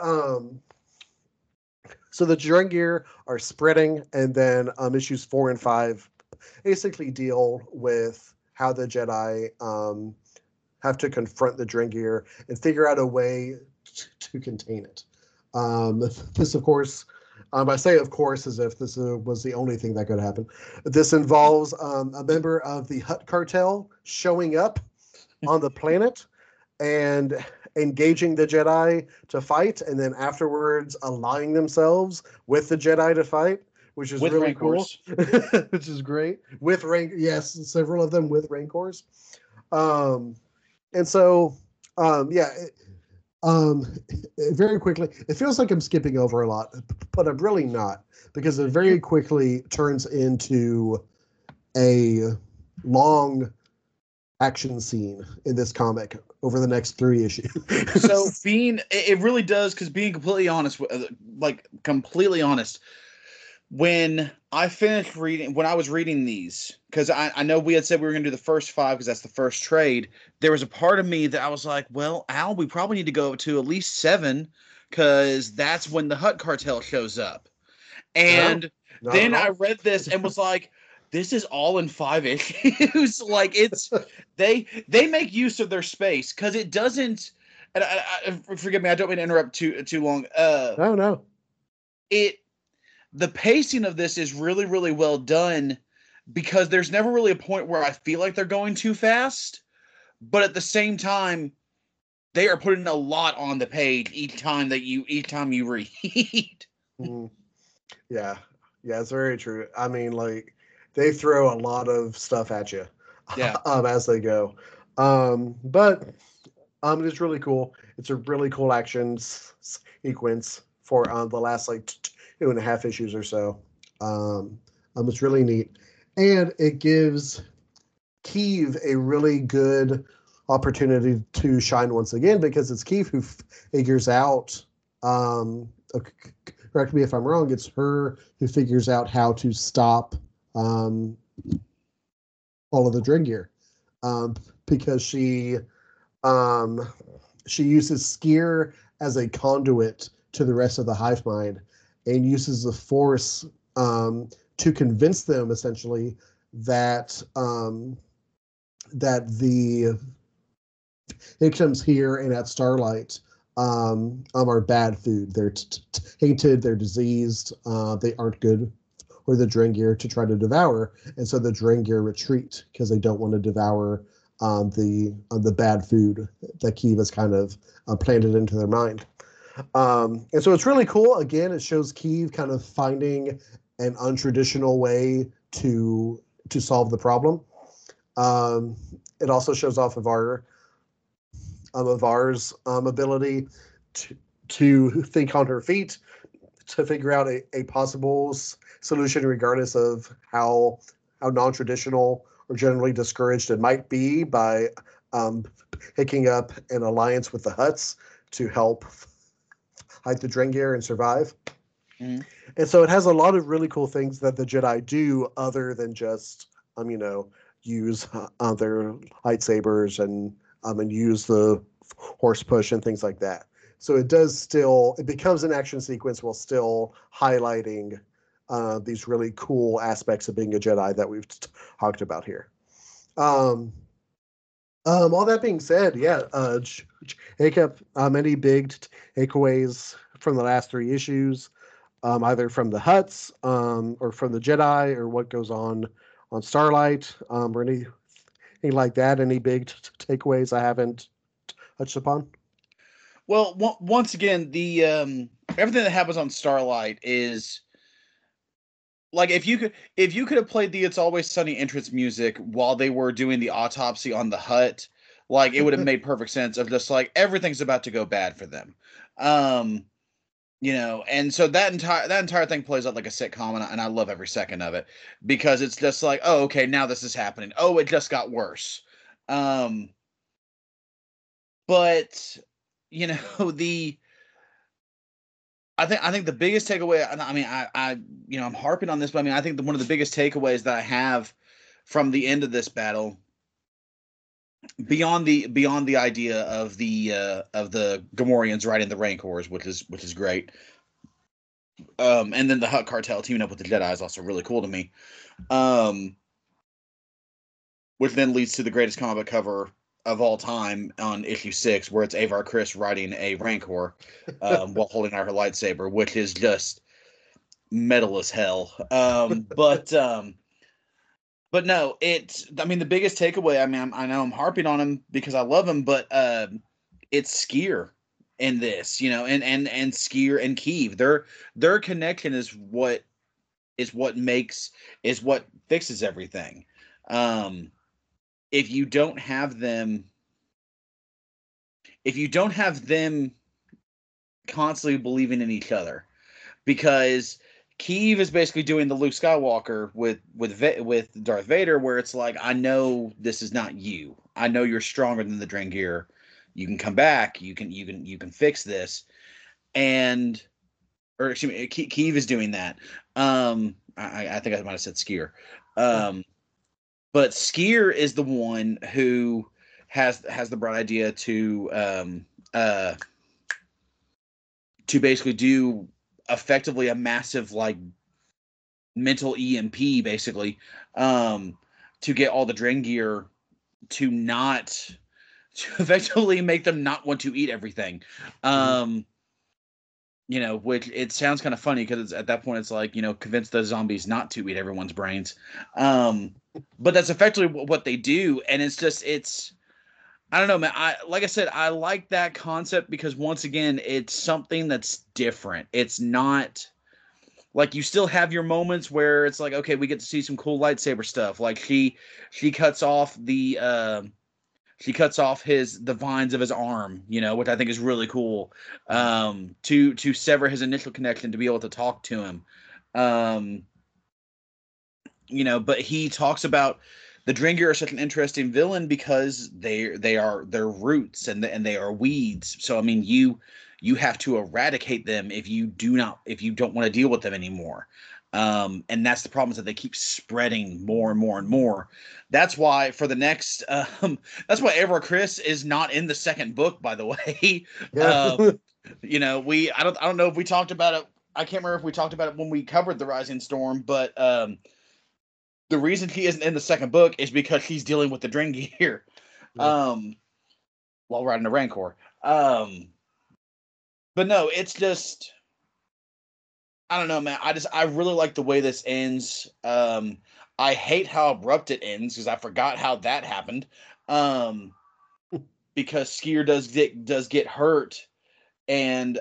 so the Drengir are spreading, and then issues 4 and 5 basically deal with how the Jedi have to confront the Drengir and figure out a way to contain it. This, of course, I say of course as if this was the only thing that could happen. This involves a member of the Hutt cartel showing up on the planet and engaging the Jedi to fight, and then afterwards aligning themselves with the Jedi to fight, which is really cool. Which is great. With rank, yes, several of them with rancors. And so, yeah. Very quickly, it feels like I'm skipping over a lot, but I'm really not, because it very quickly turns into a long action scene in this comic over the next 3 issues. So it really does, because being completely honest, when I was reading these, because I know we had said we were going to do the first 5 because that's the first trade, there was a part of me that I was like, well, Al, we probably need to go to at least 7 because that's when the Hutt cartel shows up. And then I read this and was like, this is all in 5 issues. Like, it's they make use of their space because it doesn't. And forgive me, I don't mean to interrupt too long. No. The pacing of this is really, really well done because there's never really a point where I feel like they're going too fast, but at the same time, they are putting a lot on the page each time you read. Yeah, it's very true. I mean, like, they throw a lot of stuff at you, as they go. But it's really cool. It's a really cool action sequence for the last like 2.5 issues or so. It's really neat, and it gives Keeve a really good opportunity to shine once again, because it's Keeve who figures out. Correct me if I'm wrong. It's her who figures out how to stop all of the Drengir, because she uses Skier as a conduit to the rest of the hive mind, and uses the Force to convince them essentially that that the victims here and at Starlight are bad food. They're tainted. They're diseased. They aren't good or the Drengir to try to devour, and so the Drengir retreat because they don't want to devour the bad food that Keeve has kind of planted into their mind. And so it's really cool. Again, it shows Keeve kind of finding an untraditional way to solve the problem. It also shows off of Avar's ability to think on her feet, to figure out a possible solution, regardless of how non-traditional or generally discouraged it might be, by picking up an alliance with the Hutts to help fight the Drengir and survive. Mm-hmm. And so it has a lot of really cool things that the Jedi do, other than just use their lightsabers and use the horse push and things like that. So it becomes an action sequence while still highlighting these really cool aspects of being a Jedi that we've talked about here. All that being said, yeah, Jacob, any big takeaways from the last 3 issues, either from the Hutts or from the Jedi, or what goes on Starlight, or anything like that? Any big takeaways I haven't touched upon? Well, once again, the everything that happens on Starlight is like, if you could have played the It's Always Sunny entrance music while they were doing the autopsy on the Hutt, like, it would have made perfect sense of just like everything's about to go bad for them. And so that entire thing plays out like a sitcom, and I love every second of it, because it's just like, oh, okay, now this is happening. Oh, it just got worse. But the I think the biggest takeaway, I mean, I'm harping on this, but I mean, I think one of the biggest takeaways that I have from the end of this battle, beyond the idea of the Gamorreans riding the Rancors, which is great, and then the Hutt cartel teaming up with the Jedi is also really cool to me, which then leads to the greatest comic book cover of all time on issue 6, where it's Avar Kriss riding a Rancor while holding out her lightsaber, which is just metal as hell. But no, I mean, the biggest takeaway, I mean, I know I'm harping on him because I love him, but it's Sskeer in this, and Sskeer and Keeve. Their connection is what fixes everything. If you don't have them constantly believing in each other, because Keeve is basically doing the Luke Skywalker with Darth Vader, where it's like, I know this is not you. I know you're stronger than the Drengir. You can come back. You can fix this. Or excuse me, Keeve is doing that. I think I might have said Sskeer. But Sskeer is the one who has the bright idea to basically do effectively a massive, like, mental EMP, basically, to get all the Drengir to effectively make them not want to eat everything. Which, it sounds kind of funny because at that point it's like, convince the zombies not to eat everyone's brains. But that's effectively what they do, and it's I don't know, man. Like I said, I like that concept because, once again, it's something that's different. It's not like, you still have your moments where it's like, okay, we get to see some cool lightsaber stuff. Like, she cuts off the vines of his arm, which I think is really cool. To sever his initial connection, to be able to talk to him. But he talks about the Drengir are such an interesting villain because they're roots, and they are weeds. So I mean, you have to eradicate them if you don't want to deal with them anymore. And that's the problem, is that they keep spreading more and more and more. That's why for the next, that's why Avar Kriss is not in the second book, by the way. Yeah. I don't know if we talked about it. I can't remember if we talked about it when we covered the Rising Storm, but the reason he isn't in the second book is because he's dealing with the Drengir, while riding a Rancor. But no, it's just, I don't know, man. I really like the way this ends. I hate how abrupt it ends because I forgot how that happened. Um, because Skier does get hurt, and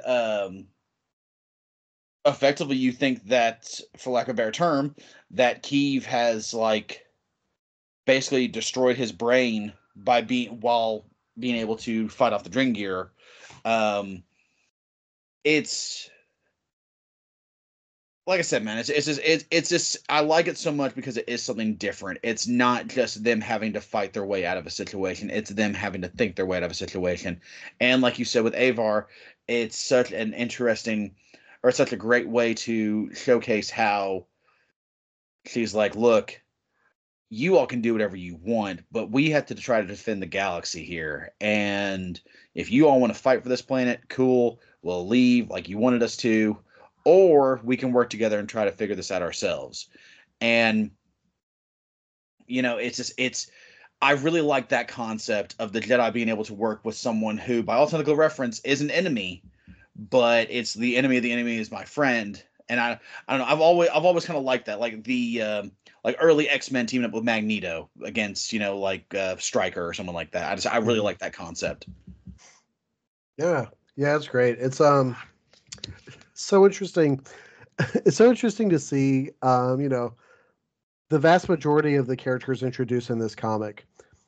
effectively you think that, for lack of a better term, that Keeve has like basically destroyed his brain by being able to fight off the Dringir. Um, it's like I said, man, it's just I like it so much because it is something different. It's not just them having to fight their way out of a situation; it's them having to think their way out of a situation. And like you said with Avar, it's such an interesting, or such a great way to showcase how she's like, look, you all can do whatever you want, but we have to try to defend the galaxy here. And if you all want to fight for this planet, cool, we'll leave like you wanted us to, or we can work together and try to figure this out ourselves. And it's I really like that concept of the Jedi being able to work with someone who, by all technical reference, is an enemy, but it's the enemy of the enemy is my friend. And I don't know. I've always kind of liked that, like the like early X-Men teaming up with Magneto against like Stryker or someone like that. I really like that concept. Yeah, yeah, it's great. It's so interesting. It's so interesting to see, the vast majority of the characters introduced in this comic.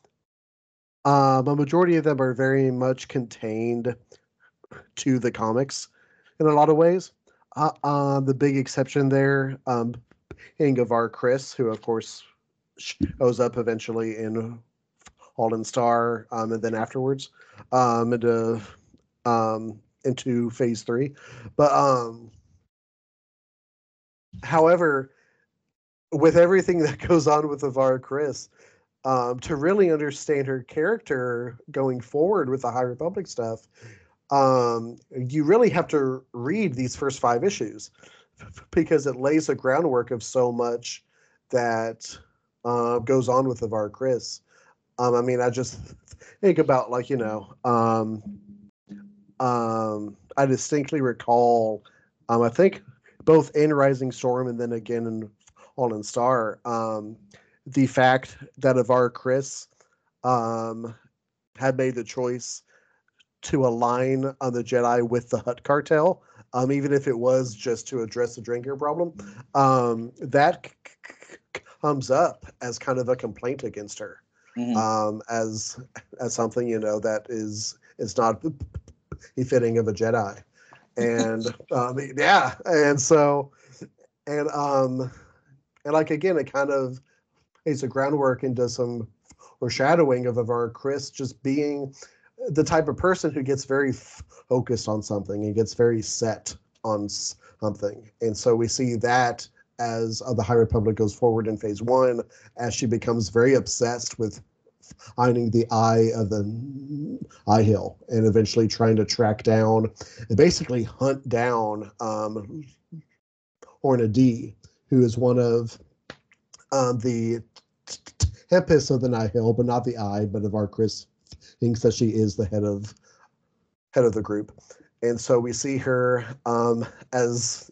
A majority of them are very much contained to the comics in a lot of ways. The big exception there, being Avar Chris, who of course shows up eventually in Alden Star, and then afterwards, into Phase 3. But however, with everything that goes on with Avar Chris, to really understand her character going forward with the High Republic stuff, you really have to read these first 5 issues because it lays the groundwork of so much that goes on with Avar Chris. I mean, I just think about I distinctly recall, I think both in Rising Storm and then again in Fallen Star, the fact that Avar Chris had made the choice to align on the Jedi with the Hutt cartel, even if it was just to address the drinker problem, that comes up as kind of a complaint against her, Mm-hmm. As something that is not befitting of a Jedi, and yeah, and so and and like again, it kind of lays a groundwork into some foreshadowing of Avar Chris just being the type of person who gets very focused on something and gets very set on something. And so we see that as the High Republic goes forward in Phase 1, as she becomes very obsessed with finding the eye of the eye hill and eventually trying to track down and basically hunt down Orna D, who is one of the Tempest of the Nihil, but not the Eye, but of Chris thinks that she is the head of the group, and so we see her as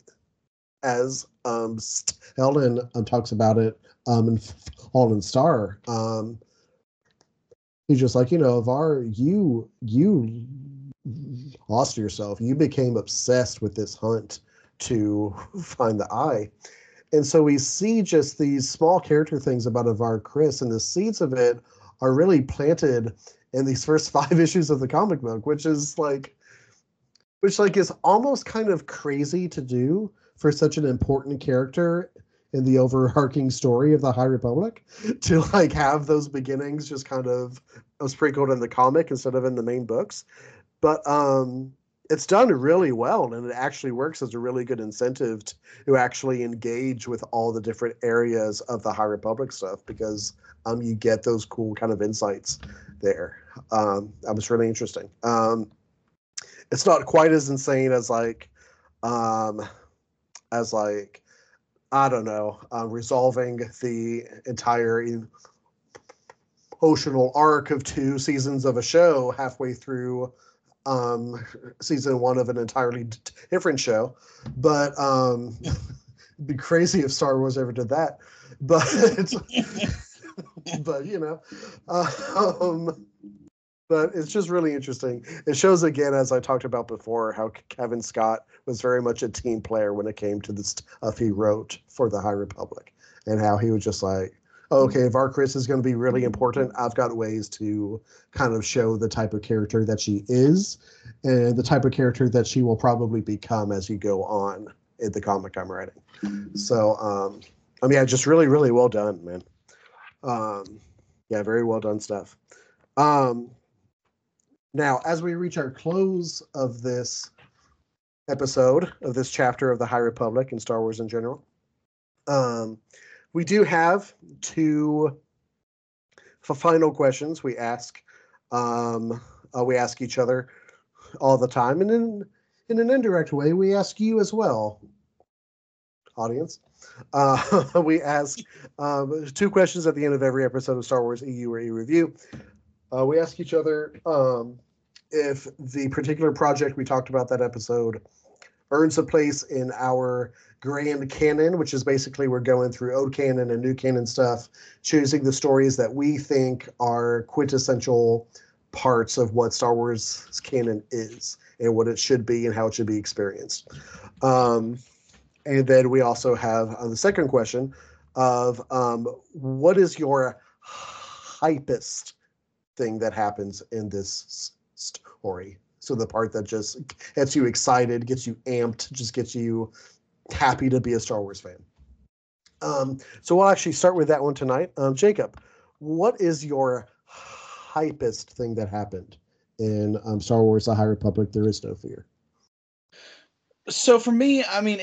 Helen talks about it in Fallen Star. He's just like, Avar, you lost yourself. You became obsessed with this hunt to find the eye. And so we see just these small character things about Avar Chris, and the seeds of it are really planted in these first 5 issues of the comic book, which is is almost kind of crazy to do for such an important character in the overarching story of the High Republic, to like have those beginnings just kind of sprinkled in the comic instead of in the main books. But it's done really well, and it actually works as a really good incentive to actually engage with all the different areas of the High Republic stuff, because you get those cool kind of insights there. That was really interesting. It's not quite as insane as I don't know, resolving the entire emotional arc of 2 seasons of a show halfway through season 1 of an entirely different show, but it'd be crazy if Star Wars ever did that. But but but it's just really interesting. It shows again, as I talked about before, how Kevin Scott was very much a team player when it came to the stuff he wrote for the High Republic, and how he was just like, oh, okay, if Arcris is going to be really important, I've got ways to kind of show the type of character that she is and the type of character that she will probably become as you go on in the comic I'm writing. So, yeah, just really, really well done, man. Yeah, very well done stuff. Now, as we reach our close of this episode, of this chapter of the High Republic and Star Wars in general, we do have 2 final questions we ask. We ask each other all the time, and in an indirect way, we ask you as well, audience. We ask 2 questions at the end of every episode of Star Wars EU or E-Review. We ask each other if the particular project we talked about that episode earns a place in our grand canon, which is basically we're going through old canon and new canon stuff, choosing the stories that we think are quintessential parts of what Star Wars canon is and what it should be and how it should be experienced. And then we also have the second question of what is your hypest thing that happens in this story? So the part that just gets you excited, gets you amped, just gets you happy to be a Star Wars fan. So we'll actually start with that one tonight. Jacob, what is your hypest thing that happened in Star Wars The High Republic, There Is No Fear? So for me, I mean,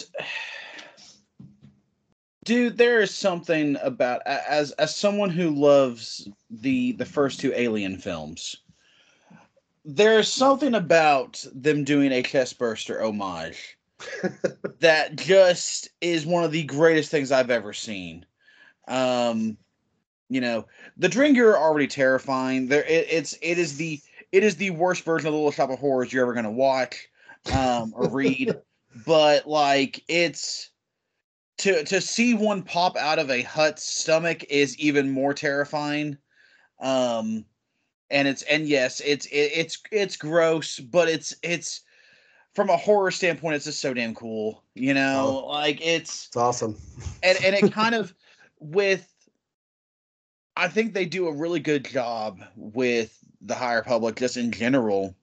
dude, there is something about, as someone who loves the first 2 Alien films, there's something about them doing a chestburster homage that just is one of the greatest things I've ever seen. The Drengir are already terrifying. It is the worst version of the Little Shop of Horrors you're ever going to watch or read. But like, it's to see one pop out of a Hutt's stomach is even more terrifying. And it's gross, but it's from a horror standpoint, it's just so damn cool. Like it's awesome. and it kind of I think they do a really good job with the High Republic just in general.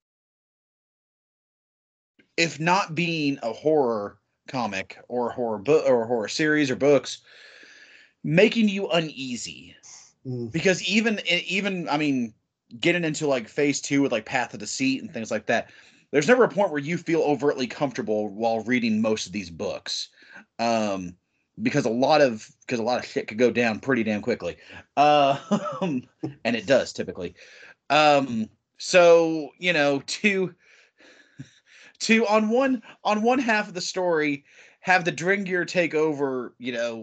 If not being a horror comic or a horror book or a horror series or books, making you uneasy. Because even I mean, getting into like phase 2 with like Path of Deceit and things like that, there's never a point where you feel overtly comfortable while reading most of these books, because a lot of shit could go down pretty damn quickly, and it does typically. So to on one half of the story have the Drengir take over,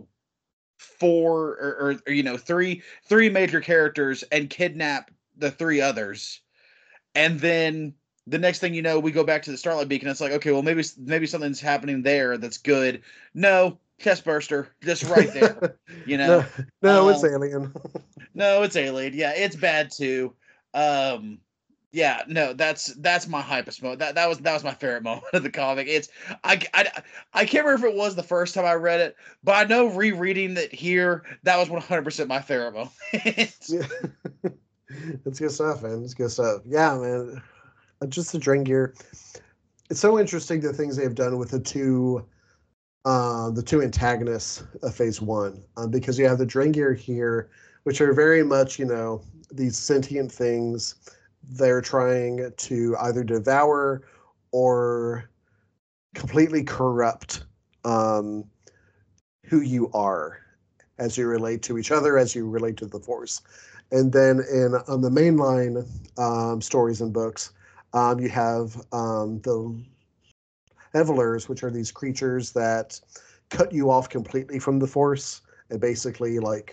4 or three major characters and kidnap the 3 others, and then the next thing you know, we go back to the Starlight Beacon. It's like, okay, well maybe something's happening there that's good. No, chestburster, just right there. No, it's Alien. No, it's Alien. Yeah, it's bad too. Yeah, no, that's my hypest moment. That was my favorite moment of the comic. I can't remember if it was the first time I read it, but I know rereading it here, that was 100% my favorite moment. Yeah. It's good stuff, man. It's good stuff. Yeah, man. Just the Drengir. It's so interesting the things they've done with the two antagonists of Phase 1, because you have the Drengir here, which are very much, these sentient things. They're trying to either devour or completely corrupt who you are as you relate to each other, as you relate to the Force. And then on the mainline stories and books, you have the Evilers, which are these creatures that cut you off completely from the Force and basically like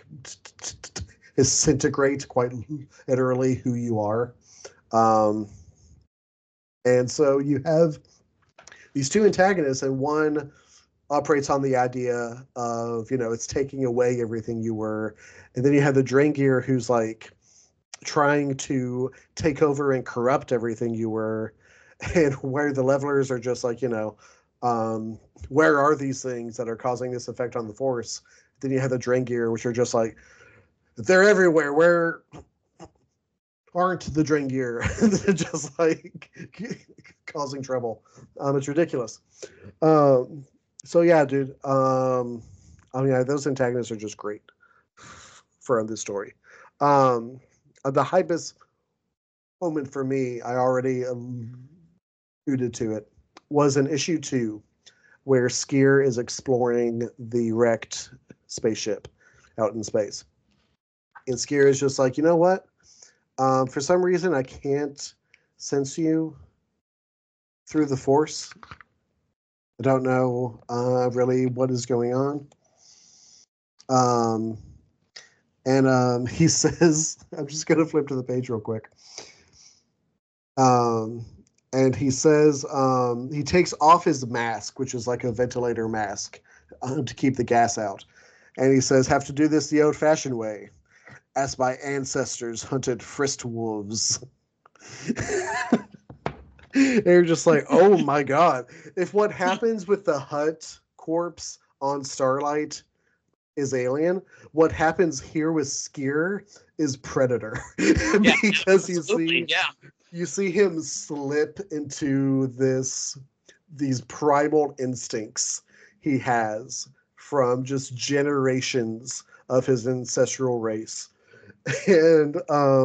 disintegrate quite literally who you are. And so you have these two antagonists, and one operates on the idea of, it's taking away everything you were. And then you have the Drangir who's like trying to take over and corrupt everything you were. And where the levelers are just like, where are these things that are causing this effect on the Force? Then you have the Drangir, which are just like, they're everywhere. Where aren't the Drangir? Just like causing trouble. It's ridiculous. So yeah, dude. Those antagonists are just great for this story. The hypest moment for me, I already alluded to it, was in issue 2, where Skier is exploring the wrecked spaceship out in space. And Skier is just like, you know what? For some reason, I can't sense you through the Force. I don't know really what is going on. He says, I'm just going to flip to the page real quick. And he says, he takes off his mask, which is like a ventilator mask, to keep the gas out. And he says, have to do this the old-fashioned way, as my ancestors hunted frisked wolves. They're just like, oh my god. If what happens with the Hutt corpse on Starlight is Alien, what happens here with Skier is Predator. Yeah, because absolutely. you see him slip into these primal instincts he has from just generations of his ancestral race. And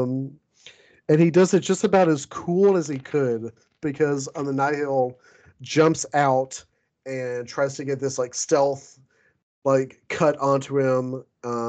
he does it just about as cool as he could, because on the Nihil jumps out and tries to get this like stealth like cut onto him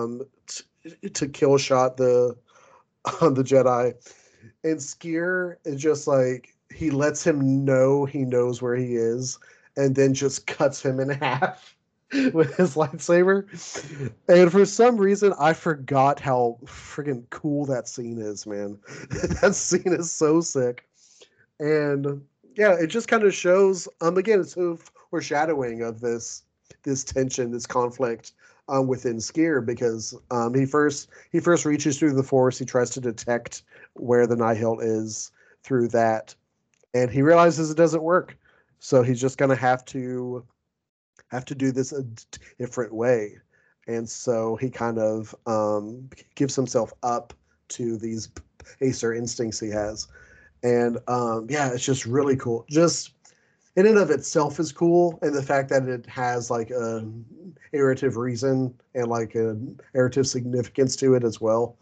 to kill shot the Jedi. And Skier is just like, he lets him know he knows where he is, and then just cuts him in half with his lightsaber. And for some reason, I forgot how friggin' cool that scene is, man. That scene is so sick. And yeah, it just kind of shows, again, it's a foreshadowing of this tension, this conflict within Skier, because he first reaches through the Force. He tries to detect where the Nihil is through that, and he realizes it doesn't work. So he's just gonna have to do this a different way. And so he kind of gives himself up to these Acer instincts he has. And it's just really cool. Just in and of itself is cool, and the fact that it has like a narrative reason and like a narrative significance to it as well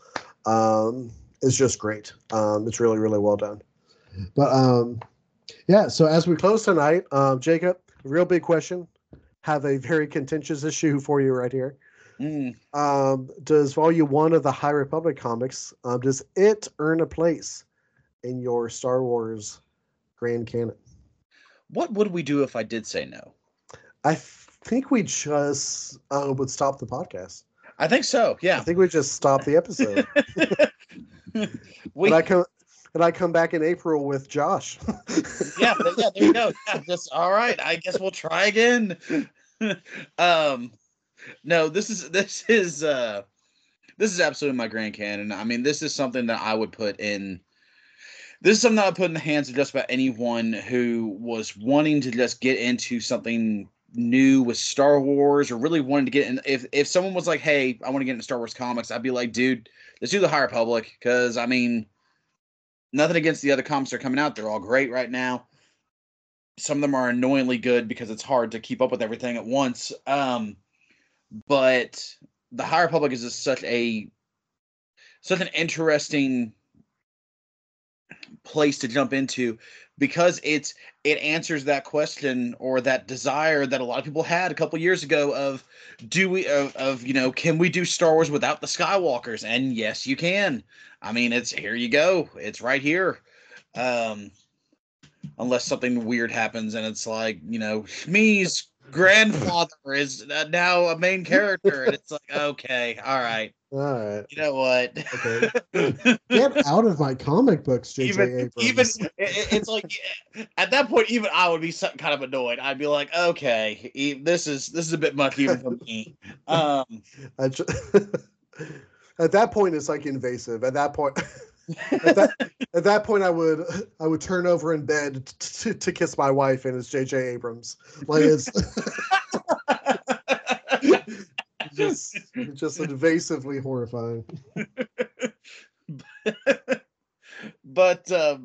is just great. It's really, really well done. But so as we close tonight, Jacob, real big question. Have a very contentious issue for you right here. Does Volume 1 of the High Republic comics, does it earn a place in your Star Wars grand canon? What would we do if I did say no? I think we just would stop the podcast. I think so. Yeah. I think we just stop the episode. And I come back in April with Josh. yeah, there you go. Yeah, just all right. I guess we'll try again. No, this is absolutely my grand canon. I mean, this is something that I would put in. This is something that I put in the hands of just about anyone who was wanting to just get into something new with Star Wars, or really wanted to get in. If someone was like, "Hey, I want to get into Star Wars comics," I'd be like, "Dude, let's do the High Republic," because I mean, nothing against the other comics that are coming out; they're all great right now. Some of them are annoyingly good because it's hard to keep up with everything at once. But the High Republic is just such an interesting place to jump into, because it answers that question or that desire that a lot of people had a couple years ago of can we do Star Wars without the Skywalkers? And yes, you can. I mean, here you go. It's right here. Unless something weird happens and it's like, Shmi's grandfather is now a main character, and it's like, okay, all right, All right. you know what? Okay. Get out of my comic books, J.J. Even Abrams. it's like at that point, even I would be kind of annoyed. I'd be like, okay, this is a bit much even for me. Ju- at that point, it's like invasive. At that point, at that point, I would turn over in bed to kiss my wife, and it's J.J. Abrams. Like it's just invasively horrifying. but that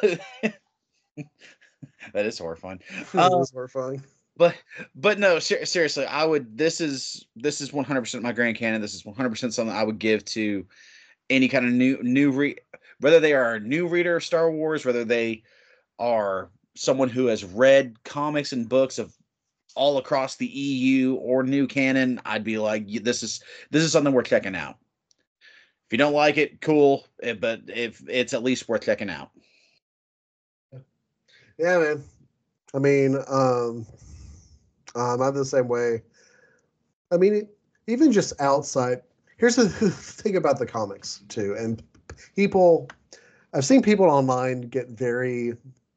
is horrifying. It is horrifying. But no, seriously, I would. This is 100% my Grand Canon. This is 100% something I would give to any kind of new whether they are a new reader of Star Wars, whether they are someone who has read comics and books of all across the EU or new canon. I'd be like, this is something worth checking out. If you don't like it, cool, but if it's at least worth checking out. Yeah, man. I mean, I'm the same way. I mean, even just outside. Here's the thing about the comics too, and I've seen people online get very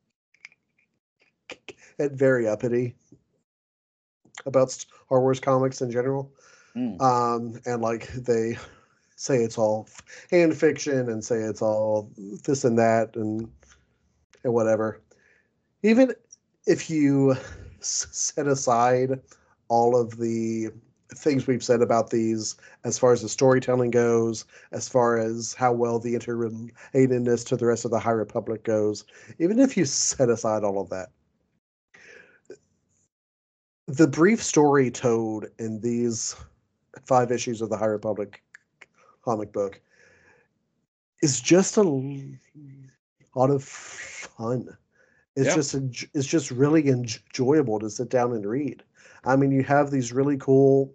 uppity about Star Wars comics in general, and like they say it's all fan fiction and say it's all this and that and whatever. Even if you set aside all of the things we've said about these as far as the storytelling goes, as far as how well the interrelatedness to the rest of the High Republic goes, even if you set aside all of that, the brief story told in these 5 issues of the High Republic comic book is just a lot of fun. It's just really enjoyable to sit down and read. I mean, you have these really cool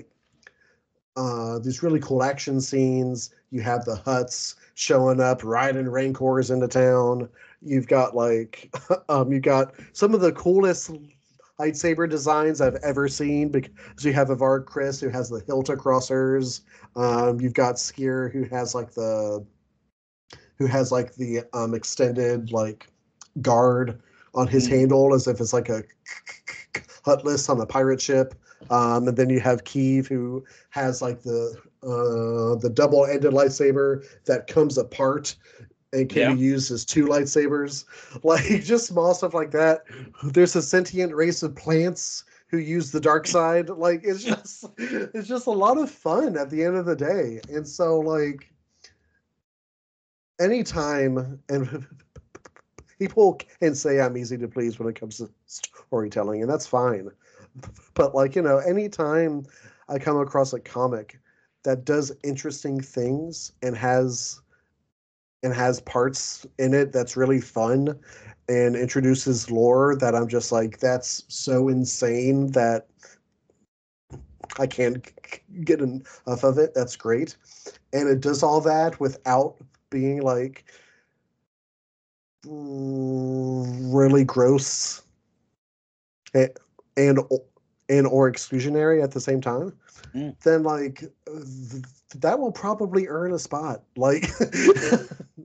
action scenes. You have the Hutts showing up, riding Rancors into town. You've got you've got some of the coolest lightsaber designs I've ever seen, because you have Avar Kriss, who has the hilt crossers. You've got Skier, who has the extended guard on his handle, as if it's like a Hutless on a pirate ship. And then you have Keeve, who has the double-ended lightsaber that comes apart and can be used as 2 lightsabers. Just small stuff like that. There's a sentient race of plants who use the dark side. It's just a lot of fun at the end of the day. And so anytime, and people can say I'm easy to please when it comes to storytelling, and that's fine. But anytime I come across a comic that does interesting things and has parts in it that's really fun and introduces lore that I'm just like, that's so insane that I can't get enough of it, that's great. And it does all that without being really gross and or exclusionary at the same time, then that will probably earn a spot. Because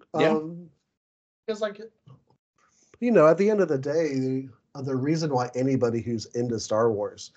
at the end of the day, the reason why anybody who's into Star Wars,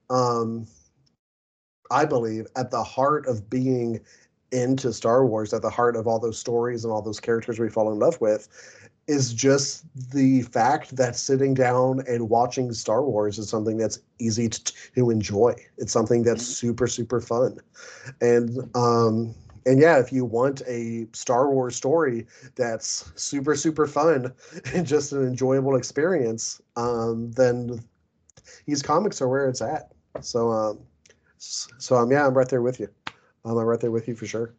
I believe at the heart of being into Star Wars, at the heart of all those stories and all those characters we fall in love with, is just the fact that sitting down and watching Star Wars is something that's easy to enjoy. It's something that's super, super fun. And yeah, if you want a Star Wars story that's super, super fun and just an enjoyable experience, then these comics are where it's at. So yeah, I'm right there with you. I'm right there with you for sure.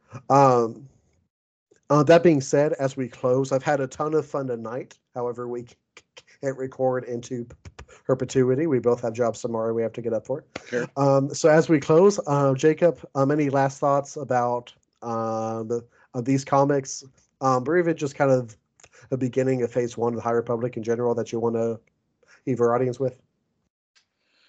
That being said, as we close, I've had a ton of fun tonight. However, we can't record into perpetuity. We both have jobs tomorrow we have to get up for. Sure. So as we close, Jacob, any last thoughts about these comics, or even just kind of the beginning of Phase 1 of the High Republic in general that you want to leave our audience with?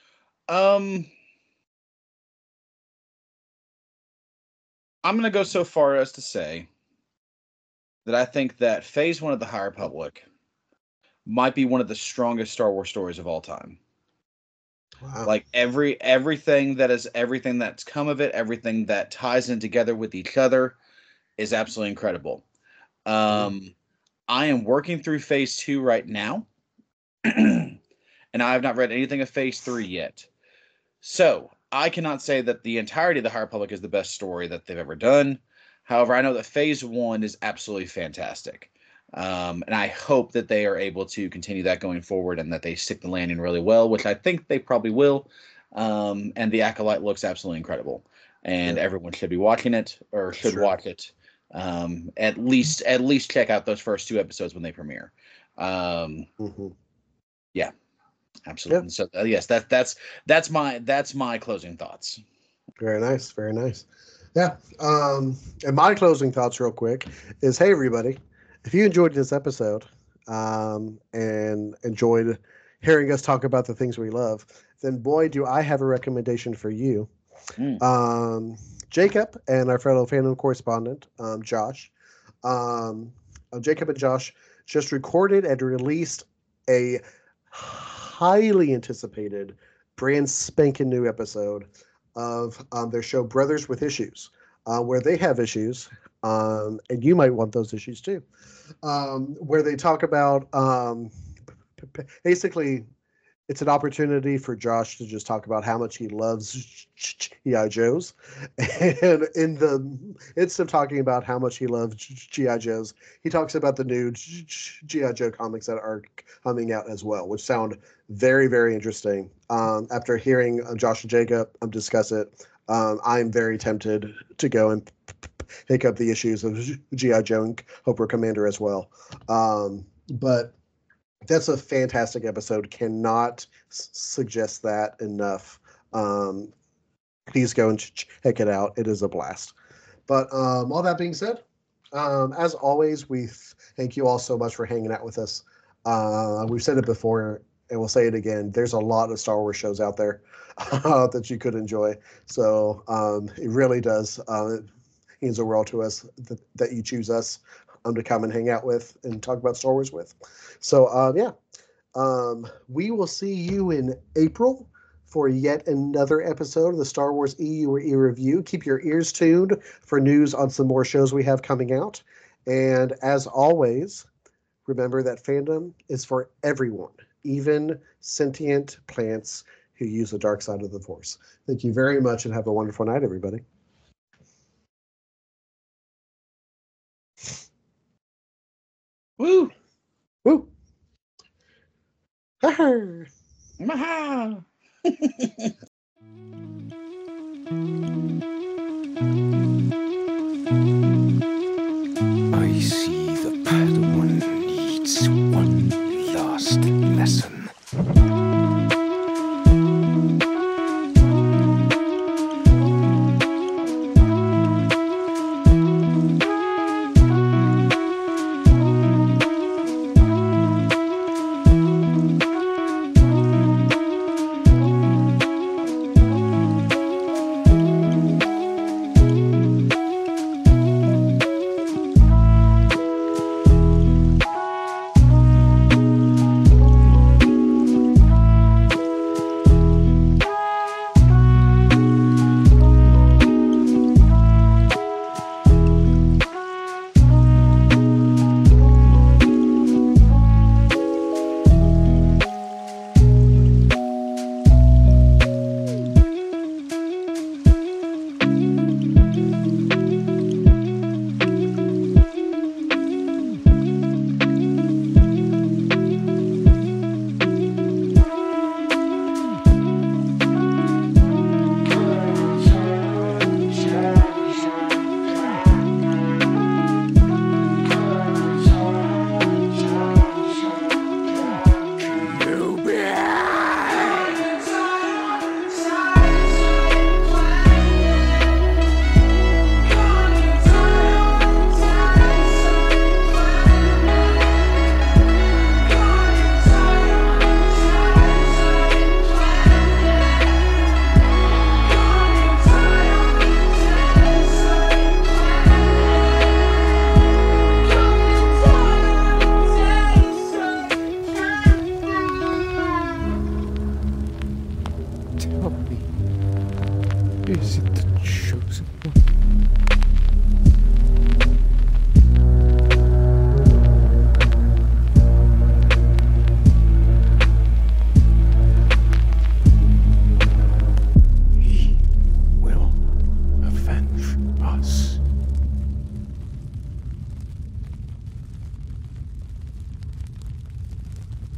I'm going to go so far as to say that I think that Phase 1 of the High Republic might be one of the strongest Star Wars stories of all time. Wow. Like everything that's come of it, everything that ties in together with each other is absolutely incredible. I am working through Phase 2 right now, and I have not read anything of Phase 3 yet. So I cannot say that the entirety of the High Republic is the best story that they've ever done. However, I know that Phase 1 is absolutely fantastic. And I hope that they are able to continue that going forward and that they stick the landing really well, which I think they probably will. And the Acolyte looks absolutely incredible. And everyone should be watching it or should watch it. At least check out those first 2 episodes when they premiere. Yeah. Absolutely. Yeah. So yes, that's my closing thoughts. Very nice, very nice. Yeah. And my closing thoughts, real quick, is hey everybody, if you enjoyed this episode and enjoyed hearing us talk about the things we love, then boy, do I have a recommendation for you. Jacob and our fellow fandom correspondent, Josh. Jacob and Josh just recorded and released a highly anticipated, brand spanking new episode of their show Brothers with Issues, where they have issues, and you might want those issues too, where they talk about basically it's an opportunity for Josh to just talk about how much he loves G.I. Joes. And in the midst of talking about how much he loves G.I. Joes, he talks about the new G.I. Joe comics that are coming out as well, which sound very, very interesting. After hearing Josh and Jacob discuss it, I'm very tempted to go and pick up the issues of G.I. Joe and Cobra Commander as well. But that's a fantastic episode. Cannot suggest that enough. Please go and check it out. It is a blast. But all that being said, as always, we thank you all so much for hanging out with us. We've said it before, and we'll say it again. There's a lot of Star Wars shows out there that you could enjoy. So it really does. It means the world to us that you choose us to come and hang out with and talk about Star Wars with. So we will see you in April for yet another episode of the Star Wars EU or E-Review. Keep your ears tuned for news on some more shows we have coming out. And as always, remember that fandom is for everyone, even sentient plants who use the dark side of the Force. Thank you very much and have a wonderful night, everybody. Woo! Woo! Maha!